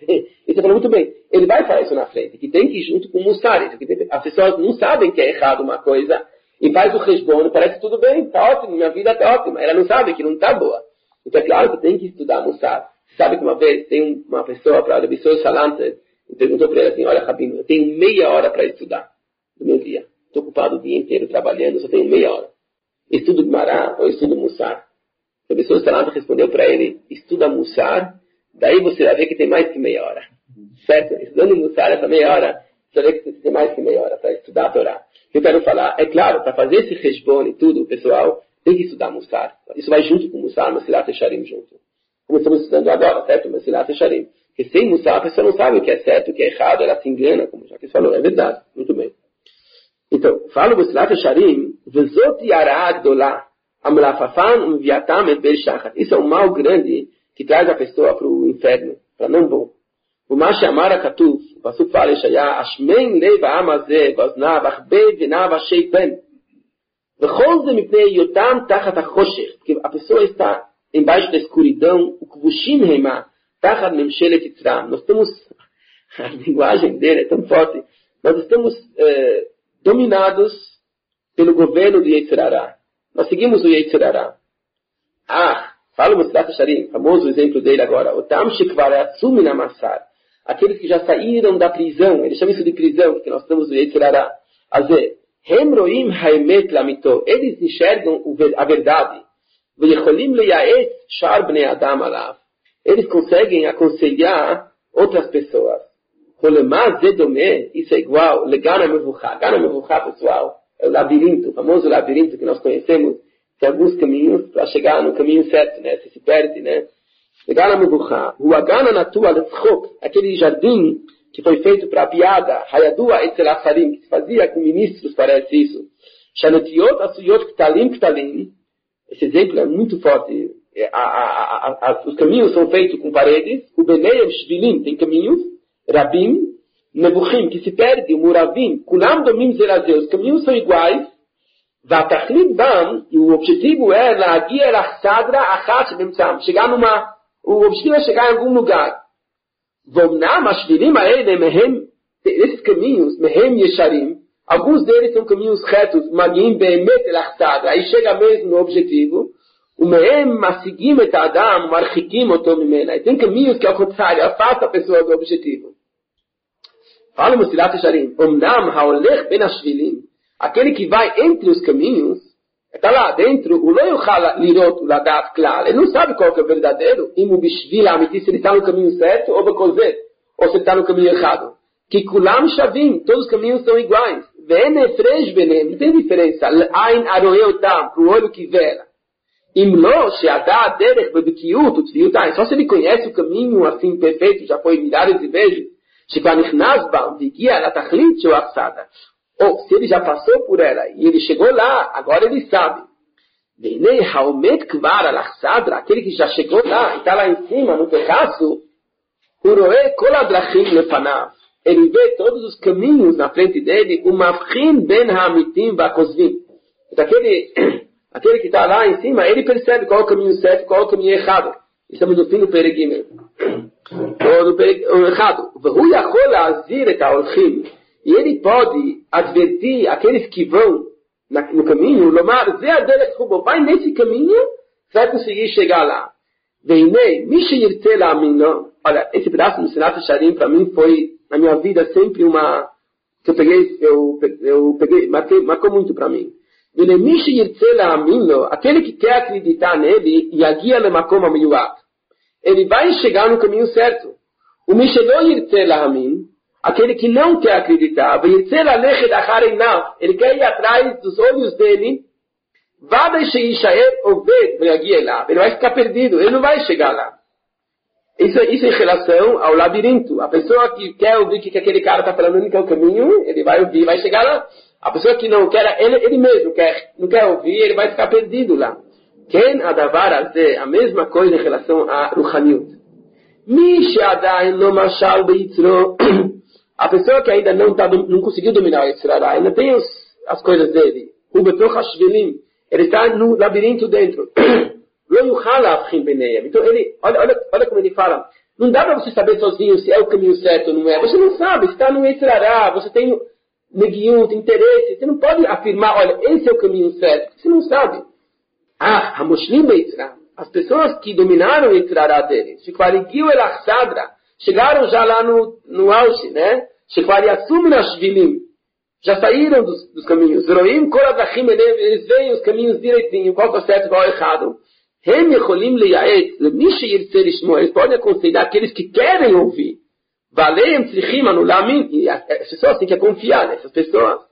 E você falou muito bem, ele vai falar isso na frente, que tem que ir junto com o Mussar. As pessoas não sabem que é errado uma coisa, e faz o resbono, parece tudo bem, está ótimo, minha vida está ótima. Ela não sabe que não está boa. Então é claro que tem que estudar Mussar. Você sabe que uma vez tem uma pessoa, para o Rabbi Salanter, e perguntou para ele assim, olha, Rabino, eu tenho meia hora para estudar no meu dia. Estou ocupado o dia inteiro trabalhando, só tenho meia hora. Estudo Guimará ou estudo Mussar? A pessoa Salanter respondeu para ele, estuda Mussar, daí você vai ver que tem mais que meia hora. Certo? Estudando Mussar essa meia hora, você vai ver que tem mais que meia hora para estudar a Torá. O que eu quero falar, é claro, para fazer esse resbono e tudo, pessoal, tem que estudar Mussar. Isso vai junto com Mussar, Mesilat Yesharim junto. Como estamos estudando agora, certo? Mesilat Yesharim. Porque sem Mussar, a pessoa não sabe o que é certo, o que é errado, ela se engana, como já que falou. É verdade. Muito bem. Então, fala o Mesilat Yesharim, Vezot Yara Agdolá, Amlafafan Umviatam et Ber Shachat. Isso é um mal grande que traz a pessoa para o inferno, para não bom. O Masha Amara Katuf, o Pasuk fala, Yeshaya, Ashmein Leva Amazé, Vaznav, Achbed, Venav, Ashei Pen. Vechol Ze Mipnei Yotam Tachat HaChoshech, porque a pessoa está embaixo da escuridão, o Kvushim Heima, Tachat Memshelet Yitzram. Nós estamos, a linguagem dele é tão forte, nós estamos eh, dominados pelo governo do Yetzirará. Nós seguimos o Yetzirará. Ah, fala o Mesilat Yesharim, famoso exemplo dele agora, o Tam Shekvar Yatsum Namassar. Aqueles que já saíram da prisão, ele chama isso de prisão, porque nós estamos no Yetzirará. Azé, Hemroim Haemet Lamito, eles enxergam a verdade. Veyecholim Leyaet Shar Bnei Adam Alav. Eles conseguem aconselhar outras pessoas. Rolemá Zedome, isso é igual, Legana Mevuchá. Gana Mevuchá, pessoal, é o labirinto, o famoso labirinto que nós conhecemos. Tem alguns caminhos para chegar no caminho certo, né? Você se perde, né? Legana Mevuchá. O Agana Natua Letzchok, aquele jardim que foi feito para a piada, Hayadua Etzel Asarim, que se fazia com ministros, parece isso. Shanotiot Asuyot Ktalim Ktalim. Esse exemplo é muito forte. A, a, a, a, os caminhos são feitos com paredes. O Benei Shvilim tem caminhos. Rabim, Nebuchim, que se perde. O Muravim, Kulam Domim Zerazeu. Os caminhos são iguais. Vatachlit Bam, e o objetivo é Lagia Elachsadra Achat Bemtsam. Chegar numa. O objetivo é chegar em algum lugar. Vomnam Ashvilim Aele Mehem. Esses caminhos, Mehem Yesharim, alguns deles são caminhos retos, Magim Behemet Elachsadra. Aí chega mesmo no objetivo. O Mehem Masigim Et Adam Marchikim Otom Mimena. Tem caminhos que, ao contrário, afasta a pessoa do objetivo. Fala o Mesilat Yesharim. Omnam Haolech Ben Ashvilim. Aquele que vai entre os caminhos, está lá dentro, o Lo Yuchal Lirot Ladat Klal. Ele não sabe qual que é o verdadeiro. Imu Bishvil Amiti, se ele está no caminho certo, ou Bekozet, ou se ele está no caminho errado. Que Kulam Shavim, todos os caminhos são iguais. Venefresh Benem, não tem diferença. Ain Aroeotam, para o olho que vela. Imlo Sheadá Derech Bebikiut Utzviutai. Só se ele conhece o caminho assim perfeito, já foi milhares de vezes. Shekvanichnaz Bam, Vigia Latachlit Shoachsada. Ou se ele já passou por ela e ele chegou lá, agora ele sabe. Venei Haomet Kvar Alachsadra, aquele que já chegou lá e está lá em cima, no terraço, Uroe Koladrachim Lefanav. Ele vê todos os caminhos na frente dele, o Mavchin Ben Hamitim Bakozvim. Então aquele, aquele que está lá em cima, ele percebe qual é o caminho certo e qual é o caminho errado. Estamos no fim do Peregim. O errado. V'hu Yachol Azir Et Haolchim. E ele pode advertir aqueles que vão na, no caminho, Lomar, vai nesse caminho, vai conseguir chegar lá. Veinei, olha, esse pedaço do Mesilat Yesharim para mim foi, na minha vida, sempre uma, que eu peguei, eu, eu peguei, marquei, marcou muito para mim. Aquele que quer acreditar nele, ele vai chegar no caminho certo. O Mishelo Yirtzela Amin, aquele que não quer acreditar, ele quer ir atrás dos olhos dele, ele vai ficar perdido, ele não vai chegar lá. Isso, isso em relação ao labirinto. A pessoa que quer ouvir o que aquele cara está falando que é o caminho, ele vai ouvir, vai chegar lá. A pessoa que não quer, ele, ele mesmo quer, não quer ouvir, ele vai ficar perdido lá. Ken adavar azeh, a mesma coisa em relação a Ruchaniut. Mi she'adain lo mashal beitzro. A pessoa que ainda não, tá, não conseguiu dominar o Yetzirará, ainda tem os, as coisas dele. Ele está no labirinto dentro. Então ele, olha, olha, olha como ele fala. Não dá para você saber sozinho se é o caminho certo ou não é. Você não sabe, você está no Yetzirará, você tem neguiut, tem interesse. Você não pode afirmar, olha, esse é o caminho certo. Você não sabe. Ah, Hamoshlim Beitzirá. As pessoas que dominaram o Yetzirará deles, Shekwarigiu El Achsadra, chegaram já lá no, no auge, né? Shekwariasum Nashvilim. Já saíram dos, dos caminhos. Roim Koradachim, eles veem os caminhos direitinho, qual é certo e qual é errado. Eles podem aconselhar aqueles que querem ouvir. Valem tzrichim anulamin. E as pessoas têm que confiar nessas pessoas.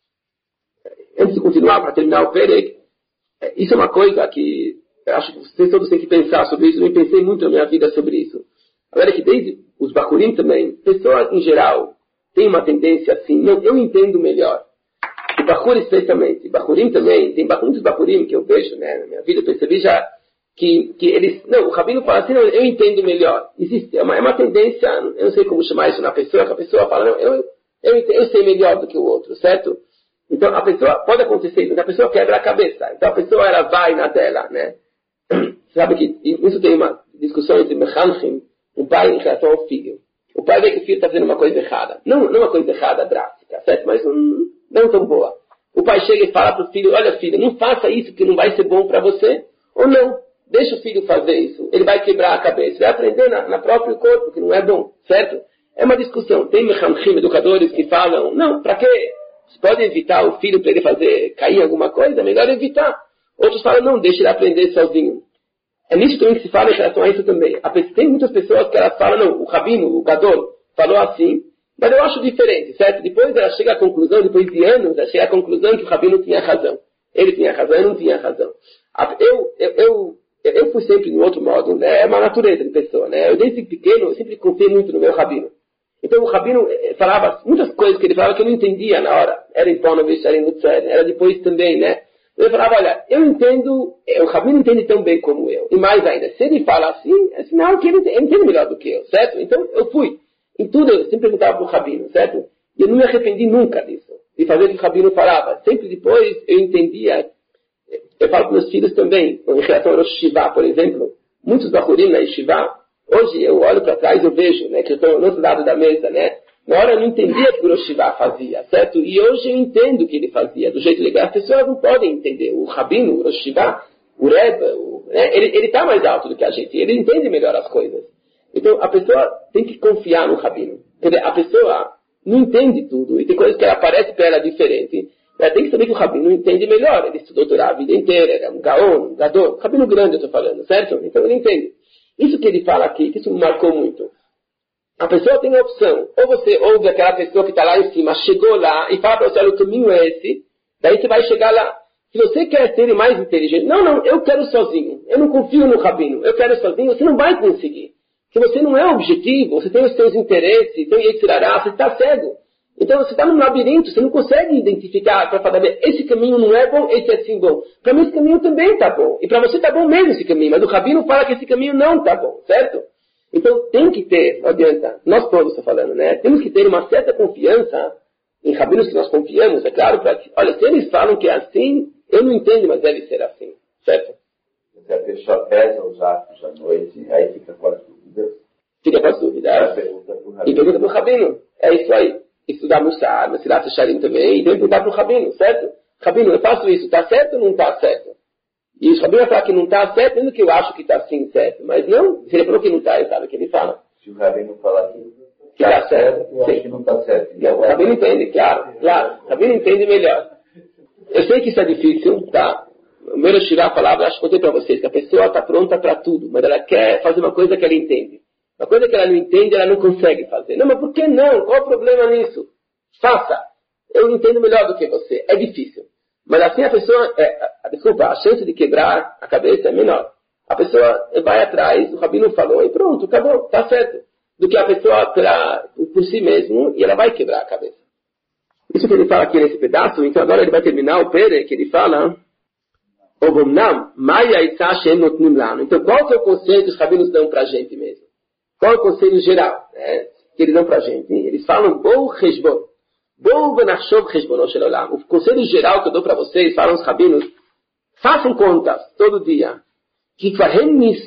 Antes de continuar, para terminar o Perek, isso é uma coisa que eu acho que vocês todos têm que pensar sobre isso. Eu pensei muito na minha vida sobre isso. Agora que desde os Bakurim também, pessoas em geral têm uma tendência assim. Não, eu entendo melhor. O Bakur especialmente. Bakurim também. Tem muitos Bakurim que eu vejo, né, na minha vida. Eu percebi já que, que eles... Não, o Rabino fala assim, não, eu entendo melhor. Existe, é uma, é uma tendência, eu não sei como chamar isso na pessoa, que a pessoa fala, não, eu, eu, eu sei melhor do que o outro, certo? Então, a pessoa, pode acontecer isso, a pessoa quebra a cabeça. Então, a pessoa, ela vai na dela, né? Sabe que isso tem uma discussão entre Mechanchim, o pai em relação ao filho. O pai vê que o filho está fazendo uma coisa errada. Não, não uma coisa errada, drástica, certo? Mas hum, não tão boa. O pai chega e fala para o filho, olha filho, não faça isso que não vai ser bom para você. Ou não, deixa o filho fazer isso. Ele vai quebrar a cabeça. Vai aprender na, na próprio corpo, que não é bom, certo? É uma discussão. Tem Mechanchim, educadores que falam, não, para quê? Você pode evitar o filho para ele fazer, cair em alguma coisa? É melhor evitar. Outros falam, não, deixa ele aprender sozinho. É nisso também que se fala em relação a isso também. Tem muitas pessoas que elas falam, não, o Rabino, o Gadol, falou assim, mas eu acho diferente, certo? Depois ela chega à conclusão, depois de anos, ela chega à conclusão que o Rabino tinha razão. Ele tinha razão, eu não tinha razão. Eu, eu, eu, eu fui sempre de outro modo, né? É uma natureza de pessoa, né? Eu desde pequeno, eu sempre confiei muito no meu Rabino. Então o Rabino falava muitas coisas que ele falava que eu não entendia na hora. Era em Ponovich, era em Lutzer, era depois também, né? Ele falava, olha, eu entendo, o Rabino entende tão bem como eu. E mais ainda, se ele fala assim, é sinal que ele entende, ele entende melhor do que eu, certo? Então eu fui. Em tudo eu sempre perguntava para o Rabino, certo? E eu não me arrependi nunca disso. De fazer o que o Rabino falava. Sempre depois eu entendia. Eu falo para meus filhos também, em relação ao Shiva, por exemplo. Muitos Bakurim na Shiva, hoje eu olho para trás e eu vejo, né, que eu estou no outro lado da mesa, né? Na hora eu não entendia o que o Rosh Shiva fazia, certo? E hoje eu entendo o que ele fazia, do jeito legal. As pessoas não podem entender. O Rabino, o Rosh Shiva, o Rebbe, o, né? ele está mais alto do que a gente. Ele entende melhor as coisas. Então a pessoa tem que confiar no Rabino. Quer dizer, a pessoa não entende tudo. E tem coisas que ela parece para ela diferente. Ela tem que saber que o Rabino entende melhor. Ele estudou Torá a vida inteira. Ele é um Gaon, um Gadol. Um Rabino grande eu estou falando, certo? Então ele entende. Isso que ele fala aqui, que isso me marcou muito. A pessoa tem a opção. Ou você ouve aquela pessoa que está lá em cima, chegou lá e fala para você, olha, o caminho é esse. Daí você vai chegar lá. Se você quer ser mais inteligente, não, não, eu quero sozinho. Eu não confio no Rabino. Eu quero sozinho. Você não vai conseguir. Porque você não é objetivo. Você tem os seus interesses, tem o Yetzirará, você está cego. Então você está num labirinto, você não consegue identificar para falar, esse caminho não é bom, esse é sim bom. Para mim esse caminho também está bom. E para você está bom mesmo esse caminho. Mas o Rabino fala que esse caminho não está bom, certo? Então tem que ter, não adianta, nós todos estamos falando, né? Temos que ter uma certa confiança em rabinos que nós confiamos, é claro, para que, olha, se eles falam que é assim, eu não entendo, mas deve ser assim, certo?
Se a pessoa pesa os atos à noite, aí fica com as dúvidas.
Fica com as dúvidas. E pergunta para o Rabino. É isso aí. Estudar Mussar, Mesilat Yesharim também, e perguntar para o Rabino, certo? Rabino, eu faço isso, está certo ou não está certo? E o Rabino vai falar que não está certo, mesmo que eu acho que está assim certo. Mas não, se ele falou que não está, ele sabe o que ele fala.
Se o Rabino falar que
está tá certo,
eu acho que não está certo.
Não, o Rabino entende, claro, claro. O Rabino entende melhor. Eu sei que isso é difícil, tá? O meu Rosh Shiva falava, acho que contei para vocês, que a pessoa está pronta para tudo, mas ela quer fazer uma coisa que ela entende. Uma coisa que ela não entende, ela não consegue fazer. Não, mas por que não? Qual o problema nisso? Faça. Eu entendo melhor do que você. É difícil. Mas assim a pessoa, é, a, desculpa, a chance de quebrar a cabeça é menor. A pessoa vai atrás, o Rabino falou e pronto, acabou, está certo. Do que a pessoa pela, por si mesmo e ela vai quebrar a cabeça. Isso que ele fala aqui nesse pedaço, então agora ele vai terminar o Pere, que ele fala, Ovomnam, Maya Itza Shem Notnim Lano. Então qual que é o conselho que os rabinos dão para a gente mesmo? Qual é o conselho geral, né, que eles dão para a gente? Eles falam, Bou Cheshbon. O conselho geral que eu dou para vocês, falam os rabinos, façam contas todo dia. Que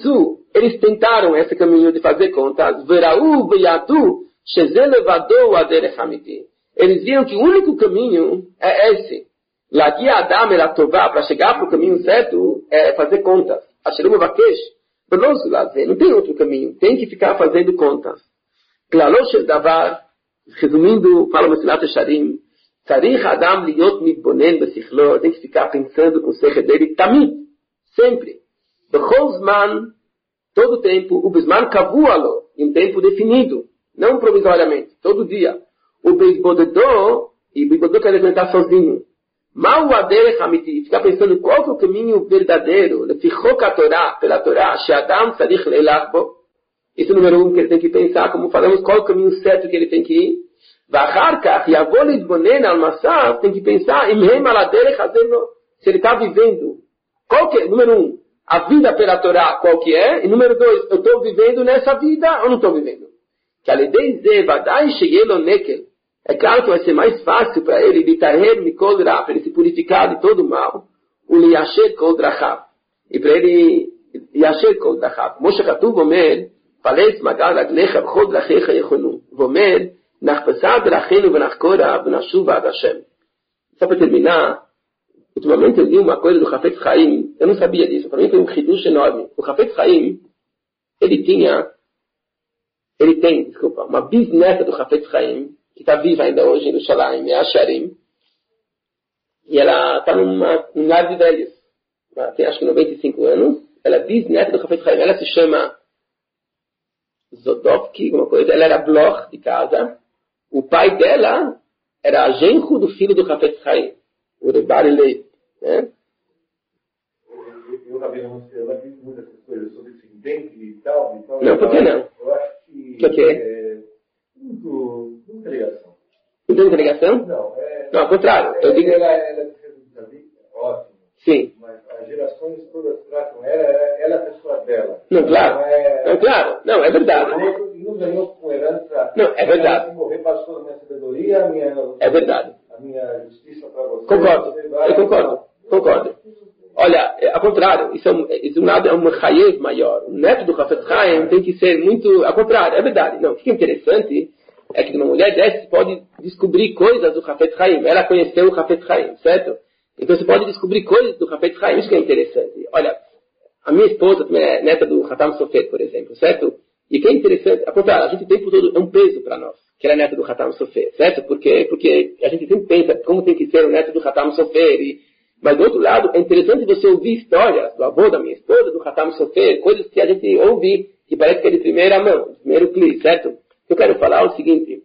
eles tentaram esse caminho de fazer contas. Verau veyatu shezelevadou aderech hamiti. Eles viram que o único caminho é esse. Lagi Adam era tová, para chegar para o caminho certo, é fazer contas. Asherum vakesh, não tem outro caminho. Tem que ficar fazendo contas. Klalosh davar, resumindo, fala o Mesilat Yesharim, Tzarich Adam liot mitbonen besichlo, tem que ficar pensando com o sechel dele, tamid, sempre. Bechol zman, todo o tempo, o bisman kavualo, em um tempo definido, não provisoriamente, todo dia. O beisbodedó, e o beisbodedó quer alimentar sozinho. Mal aderech hamiti, ficar pensando qual que é o caminho verdadeiro, lefichok a Torá, pela Torá, she'adam tzarich leilach bo. Isso é o número um que ele tem que pensar, como falamos, qual é o caminho certo que ele tem que ir. Vacharkach, yavol lidbonen al masav, tem que pensar, imhem al aderech hazeno, se ele está vivendo. Qual que é, número um, a vida pela Torá, qual que é? E número dois, eu estou vivendo nessa vida ou não estou vivendo? Que alidei ze vadai sheyelo nekel. É claro que vai ser mais fácil para ele litaher mikol ra, para ele se purificar de todo o mal, o liyasher kol drachav. E para ele yasher kol drachav. Moshe Katuv omer, falei magal agnecha b'chol drachecha yechonu. Omer, nachpasad drachenu v'nachkora v'nashuva ad Hashem. Só para terminar, ultimamente eu li uma coisa do Hafetz Chaim, eu não sabia disso, para mim foi um chidush enorme. O Hafetz Chaim, ele tinha, ele tem, desculpa, uma bisneta do Hafetz Chaim, que está viva ainda hoje em Yerushalayim, é a Sharim, e ela está num lar de velhos, ela tem acho que noventa e cinco anos, ela é bisneta do Hafetz Chaim, ela se chama Zodovki, alguma coisa, ela era bloch de casa, o pai dela era genro do filho do Hafetz Chaim, o Rebari Leib, né?
Eu acabei não sei, ela diz muitas coisas sobre esse tempo e tal, e tal.
Não, por que não?
Eu acho que...
Por quê?
É, muito, muita ligação.
Não tem muita ligação?
Não, é...
Não, ao contrário.
É,
eu digo...
Ela, ela é ótimo.
Sim.
Mas as gerações todas tratam ela, ela é a pessoa dela.
Não, claro.
Não, é,
não, claro. Não, é verdade.
E não ganhou com herança.
Não, é verdade.
Se morrer, passou a minha sabedoria, a minha...
É verdade.
A minha justiça para você.
Concordo. Eu concordo. Concordo. Olha, é, ao contrário, isso é um, isso um lado é um chayev maior. O neto do Hafetz Chaim tem que ser muito... Ao contrário, é verdade. Não, o que é interessante é que uma mulher dessa pode descobrir coisas do Hafetz Chaim. Ela conheceu o Hafetz Chaim, certo? Então você pode descobrir coisas do Hafetz Chaim. Isso que é interessante. Olha, a minha esposa também é neta do Hatam Sofer, por exemplo, certo? E o que é interessante, ao contrário, a gente tem por todo é um peso para nós, que ela é neta do Hatam Sofer, certo? Porque, porque a gente sempre pensa como tem que ser o neto do Hatam Sofer. E, mas do outro lado, é interessante você ouvir histórias do avô da minha esposa, do Hatam Sofer, coisas que a gente ouve que parece que é de primeira mão, de primeiro clique, certo? Eu quero falar o seguinte,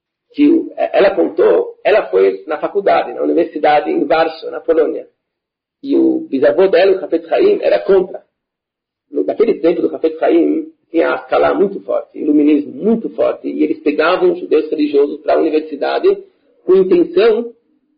que ela contou, ela foi na faculdade, na universidade em Varsóvia, na Polônia. E o bisavô dela, o Hafetz Chaim, era contra. Naquele tempo do Hafetz Chaim, tinha a escala muito forte, iluminismo muito forte, e eles pegavam judeus religiosos para a universidade com intenção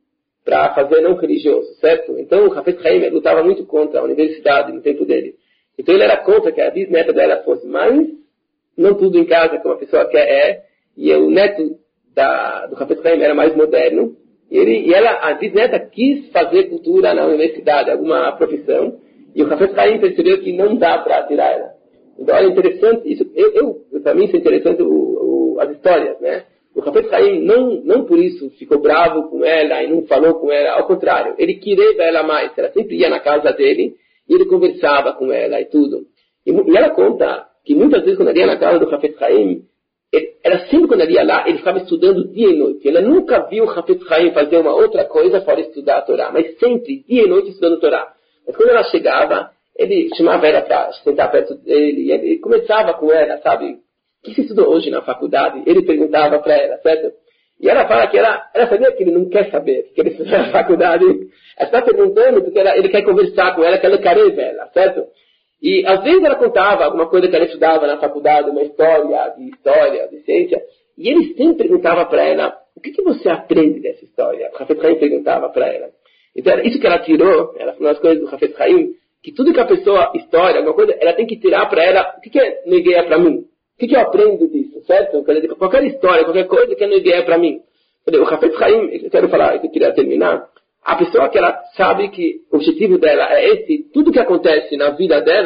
para fazer não religioso, certo? Então o Hafetz Chaim lutava muito contra a universidade no tempo dele. Então ele era contra que a bisneta dela fosse mais, não tudo em casa como a pessoa quer é, e o neto da, do Hafetz Chaim era mais moderno, e, ele, e ela, a bisneta quis fazer cultura na universidade, alguma profissão, e o Hafetz Chaim percebeu que não dá para tirar ela. Então é interessante, isso, eu, eu, para mim isso é interessante o, o, as histórias, né? O Hafetz Chaim não, não por isso ficou bravo com ela e não falou com ela, ao contrário, ele queria ela mais, ela sempre ia na casa dele e ele conversava com ela e tudo. E, e ela conta que muitas vezes quando ele ia na casa do Hafetz Chaim, ele, ela sempre quando ele ia lá, ele ficava estudando dia e noite. Ela nunca viu o Hafetz Chaim fazer uma outra coisa fora estudar a Torá, mas sempre, dia e noite, estudando a Torá. Mas quando ela chegava, ele chamava ela para sentar perto dele, e ele conversava com ela, sabe? O que você estudou hoje na faculdade? Ele perguntava para ela, certo? E ela fala que ela, ela sabia que ele não quer saber o que ele estudou na faculdade. Ela está perguntando porque ela, ele quer conversar com ela, que ela quer ver ela, certo? E às vezes ela contava alguma coisa que ela estudava na faculdade, uma história de história, de ciência, e ele sempre perguntava para ela, o que, que você aprende dessa história? O Hafetz Chaim perguntava para ela. Então era isso que ela tirou, ela falou as coisas do Hafetz Chaim, que tudo que a pessoa, história, alguma coisa, ela tem que tirar para ela, o que, que é negueia para mim? O que, que eu aprendo disso, certo? Qualquer história, qualquer coisa que é negueia para mim. O Hafetz Chaim, eu quero falar, eu queria terminar, a pessoa que ela sabe que o objetivo dela é esse, tudo que acontece na vida dela,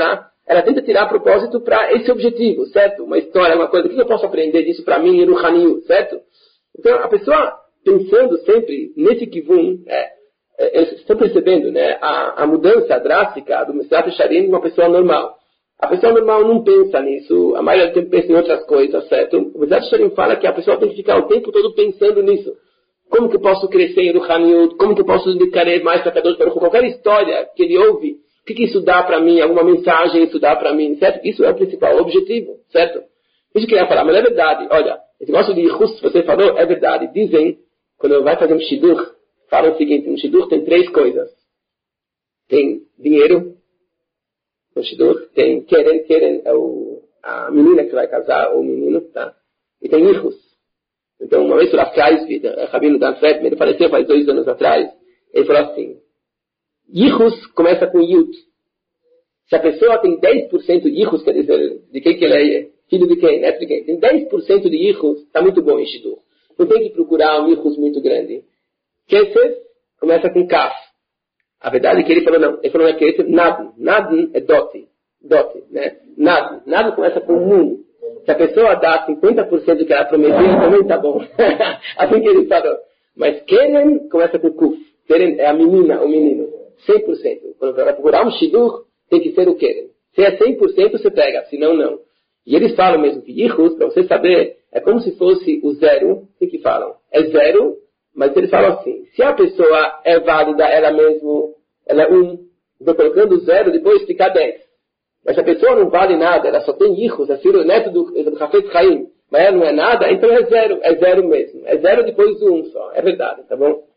ela tenta tirar propósito para esse objetivo, certo? Uma história, uma coisa. O que eu posso aprender disso para mim, Ruhaniut, certo? Então, a pessoa pensando sempre nesse kivun, é, é, eles estão percebendo, né, a, a mudança drástica do Mesilat Yesharim de uma pessoa normal. A pessoa normal não pensa nisso, a maioria do tempo pensa em outras coisas, certo? O Mesilat Yesharim fala que a pessoa tem que ficar o tempo todo pensando nisso. Como que eu posso crescer em Ruhaniut? Como que eu posso dedicar mais para Kadosh Baruch Hu? Qualquer história que ele ouve, o que, que isso dá para mim? Alguma mensagem isso dá para mim, certo? Isso é o principal objetivo, certo? Isso que eu ia falar, mas é verdade. Olha, esse negócio de Yichus, você falou, é verdade. Dizem, quando vai fazer um shidur, falam o seguinte, um shidur tem três coisas. Tem dinheiro, no shidur, tem Keren, Keren é o, a menina que vai casar, ou o menino, tá? E tem Yichus. Então, uma vez o Rav Kreisvid, o Rabino Dan Fredman, ele faleceu faz dois anos atrás, ele falou assim, Yichus começa com Yud. Se a pessoa tem dez por cento de Yichus, quer dizer, de quem que ele é, filho de quem, neto de quem, tem dez por cento de Yichus, está muito bom em Shidur. Não tem que procurar um Yichus muito grande. Kesef começa com Kaf. A verdade é que ele falou não, ele falou não é Kesef, Nadn. Nadn é Dote. Dote, né? Nadn. Nadn começa com Nun. Se a pessoa dá cinquenta por cento do que ela prometeu, também está bom. Assim que ele falou. Mas Keren começa com Kuf. Keren é a menina, o menino. cem por cento. Quando você vai procurar um Shidur, tem que ser o Keren. Se é cem por cento, você pega, senão não. E eles falam mesmo que Yichus, para você saber, é como se fosse o zero. O que falam? É zero, mas eles falam assim, se a pessoa é válida, ela mesmo, ela é um, estou colocando zero, depois fica dez. Mas se a pessoa não vale nada, ela só tem Yichus, é filho neto do, do Hafetz Chaim, mas ela não é nada, então é zero, é zero mesmo. É zero depois do um só, é verdade, tá bom?